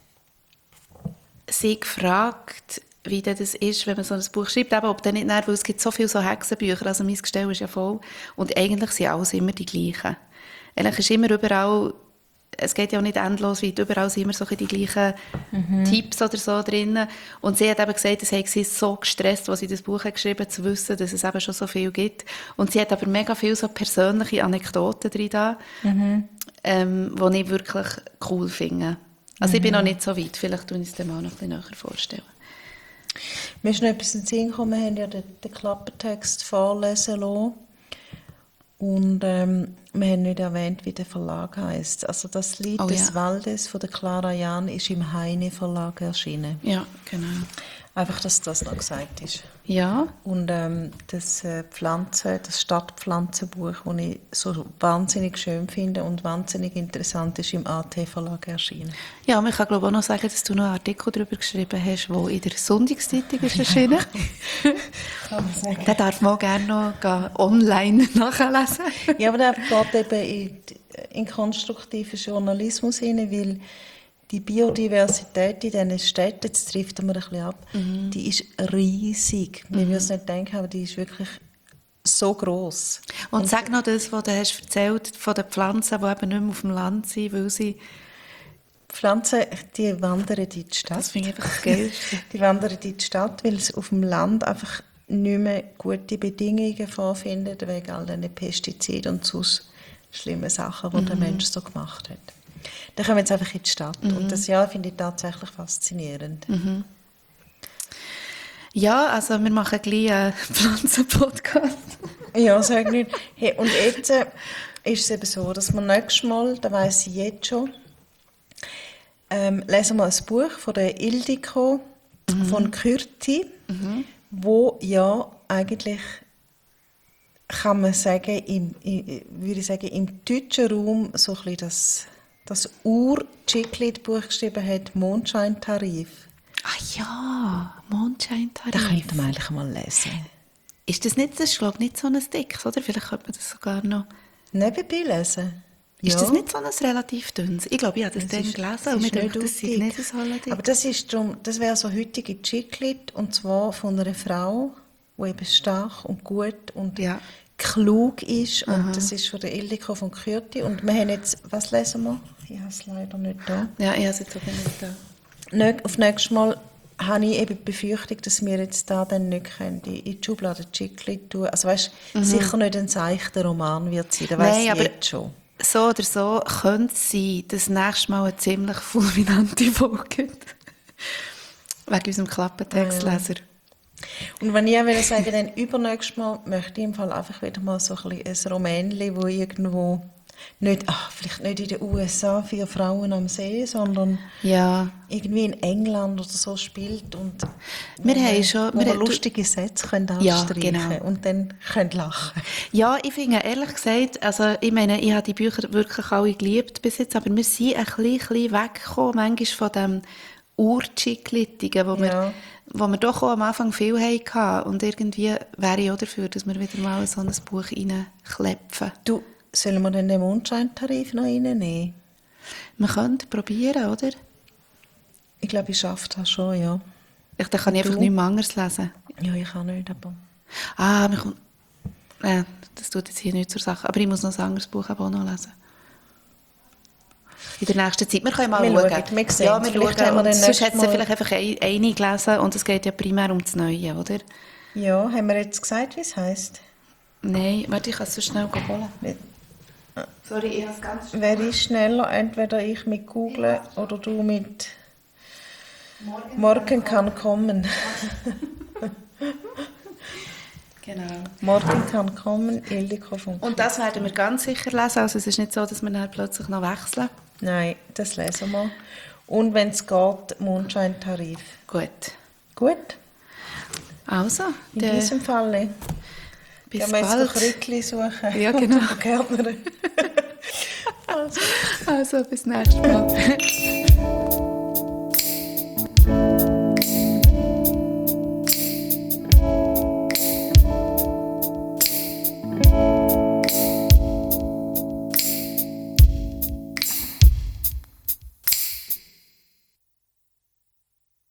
sie gefragt, wie das ist, wenn man so ein Buch schreibt, eben, ob dann nicht, weil es gibt so viele so Hexenbücher, also mein Gestell ist ja voll, und eigentlich sind alles immer die gleichen. Eigentlich ist immer überall, es geht ja auch nicht endlos weit, überall sind immer so die gleichen mhm. Tipps oder so drin. Und sie hat eben gesagt, es hat sie so gestresst, als sie das Buch hat geschrieben hat, zu wissen, dass es eben schon so viel gibt. Und sie hat aber mega viele so persönliche Anekdoten drin, da, mhm. ähm, die ich wirklich cool finde. Also mhm. ich bin noch nicht so weit, vielleicht tue ich es dir mal noch ein bisschen näher vorstellen. Mir ist noch etwas in den Sinn gekommen, wir haben ja den, den Klappertext vorlesen lassen. Und ähm, wir haben nicht erwähnt, wie der Verlag heisst. Also das Lied oh, des ja. Waldes von der Clara Jahn ist im Heine Verlag erschienen. Ja, genau. Einfach, dass das noch gesagt ist. Ja. Und ähm, das äh, Pflanzen, das Stadtpflanzenbuch, das ich so wahnsinnig schön finde und wahnsinnig interessant ist, im A T Verlag erschienen. Ja, man kann glaube auch noch sagen, dass du noch einen Artikel darüber geschrieben hast, der in der Sonntagszeitung ist erschienen. Kann man sagen. Den darf man auch gerne noch online nachlesen. Ja, aber der geht eben in, in konstruktiven Journalismus hinein, weil die Biodiversität in diesen Städten, jetzt trifft man ein bisschen ab, mhm. die ist riesig. Man mhm. würde es nicht denken, aber die ist wirklich so gross. Und sag noch das, was du hast erzählt von den Pflanzen, die eben nicht mehr auf dem Land sind, weil sie... Pflanzen, die wandern in die Stadt. Das finde ich einfach das Geilste. Die wandern in die Stadt, weil sie auf dem Land einfach nicht mehr gute Bedingungen vorfinden, wegen all diesen Pestiziden und sonst schlimmen Sachen, die mhm. der Mensch so gemacht hat. Dann kommen wir jetzt einfach in die Stadt. Mhm. Und das Jahr finde ich tatsächlich faszinierend. Mhm. Ja, also wir machen gleich einen Pflanzen-Podcast. Ja, sag nicht. Hey, und jetzt äh, ist es eben so, dass wir nächstes Mal, da weiss ich jetzt schon, ähm, lesen wir ein Buch von der Ildiko mhm. von Kürti, mhm. wo ja eigentlich, kann man sagen, im, im, würde ich sagen, im deutschen Raum so ein bisschen das, das Ur-Chiclet-Buch geschrieben hat, Mondscheintarif. Ah ja, Mondscheintarif. Das könnte man eigentlich mal lesen. Ist das nicht, das ist, glaube ich, nicht so ein dickes, oder? Vielleicht könnte man das sogar noch... Nebenbei lesen? Ist ja. das nicht so ein relativ dünnes? Ich glaube, ich habe das, das dann ist, gelesen das und mir nicht denke, das sei nicht so dick. Aber das, ist drum, das wäre so heutige Chiclet, und zwar von einer Frau, die eben stark und gut und ja. klug ist. Aha. Und das ist von der Ildiko von Kürti. Und wir haben jetzt, was lesen wir? Ich habe es leider nicht da. Ja, ich habe es jetzt auch nicht da. Auf nächstes Mal habe ich eben die Befürchtung, dass wir jetzt da dann nicht können, in die Schublade Chiclet tun. Also weißt, mhm. sicher nicht ein seichter Roman wird sein, das weiss ich jetzt schon. So oder so könnte es sein, dass nächstes Mal eine ziemlich fulminante Folge gibt. Wegen unserem Klappentextleser. Ja. Und wenn ich auch sagen, dann übernächstes Mal möchte ich im Fall einfach wieder mal so ein, ein Romänchen, wo irgendwo nicht, ach, vielleicht nicht in den U S A, vier Frauen am See, sondern ja. irgendwie in England oder so spielt und wir wo haben man, schon, wo wir man lustige Sätze können abstreichen ja, genau. und dann können lachen. Ja, ich finde ehrlich gesagt, also ich meine, ich habe die Bücher wirklich alle geliebt bis jetzt, aber wir sind ein bisschen, bisschen weggekommen, manchmal von dem Ur-Chicletigen, wo, ja. wir, wo wir doch auch am Anfang viel hatten. Und irgendwie wäre ich auch dafür, dass wir wieder mal so ein Buch reinklepfen. Du, sollen wir denn den Mondscheintarif noch reinnehmen? Wir können probieren, oder? Ich glaube, ich schaffe das schon, ja. Ich, dann kann ich einfach nichts anderes lesen. Ja, ich kann nicht, aber... Ah, wir kommen... Äh, das tut jetzt hier nicht zur Sache. Aber ich muss noch ein anderes Buch auch noch lesen. In der nächsten Zeit. Wir können mal wir schauen. schauen. Wir sehen. Ja, wir vielleicht schauen. haben wir sonst hat sie vielleicht einfach eine gelesen und es geht ja primär um das Neue, oder? Ja, haben wir jetzt gesagt, wie es heisst? Nein, warte, ich kann es so schnell holen. Sorry, ich habe es ganz schnell. Wer ist schneller? Entweder ich mit Googlen oder du mit Morgen, Morgen kann kommen. Genau. Morgen kann kommen, Ildiko von Und das werden wir ganz sicher lesen. Also es ist nicht so, dass wir dann plötzlich noch wechseln. Nein, das lesen wir. Und wenn es geht, Mondscheintarif. Gut. Gut? Also, in diesem Fall. Bis Gehen wir jetzt bald. Rückli suchen. Ja, genau. Gärtnerin. also. also, bis nächstes Mal.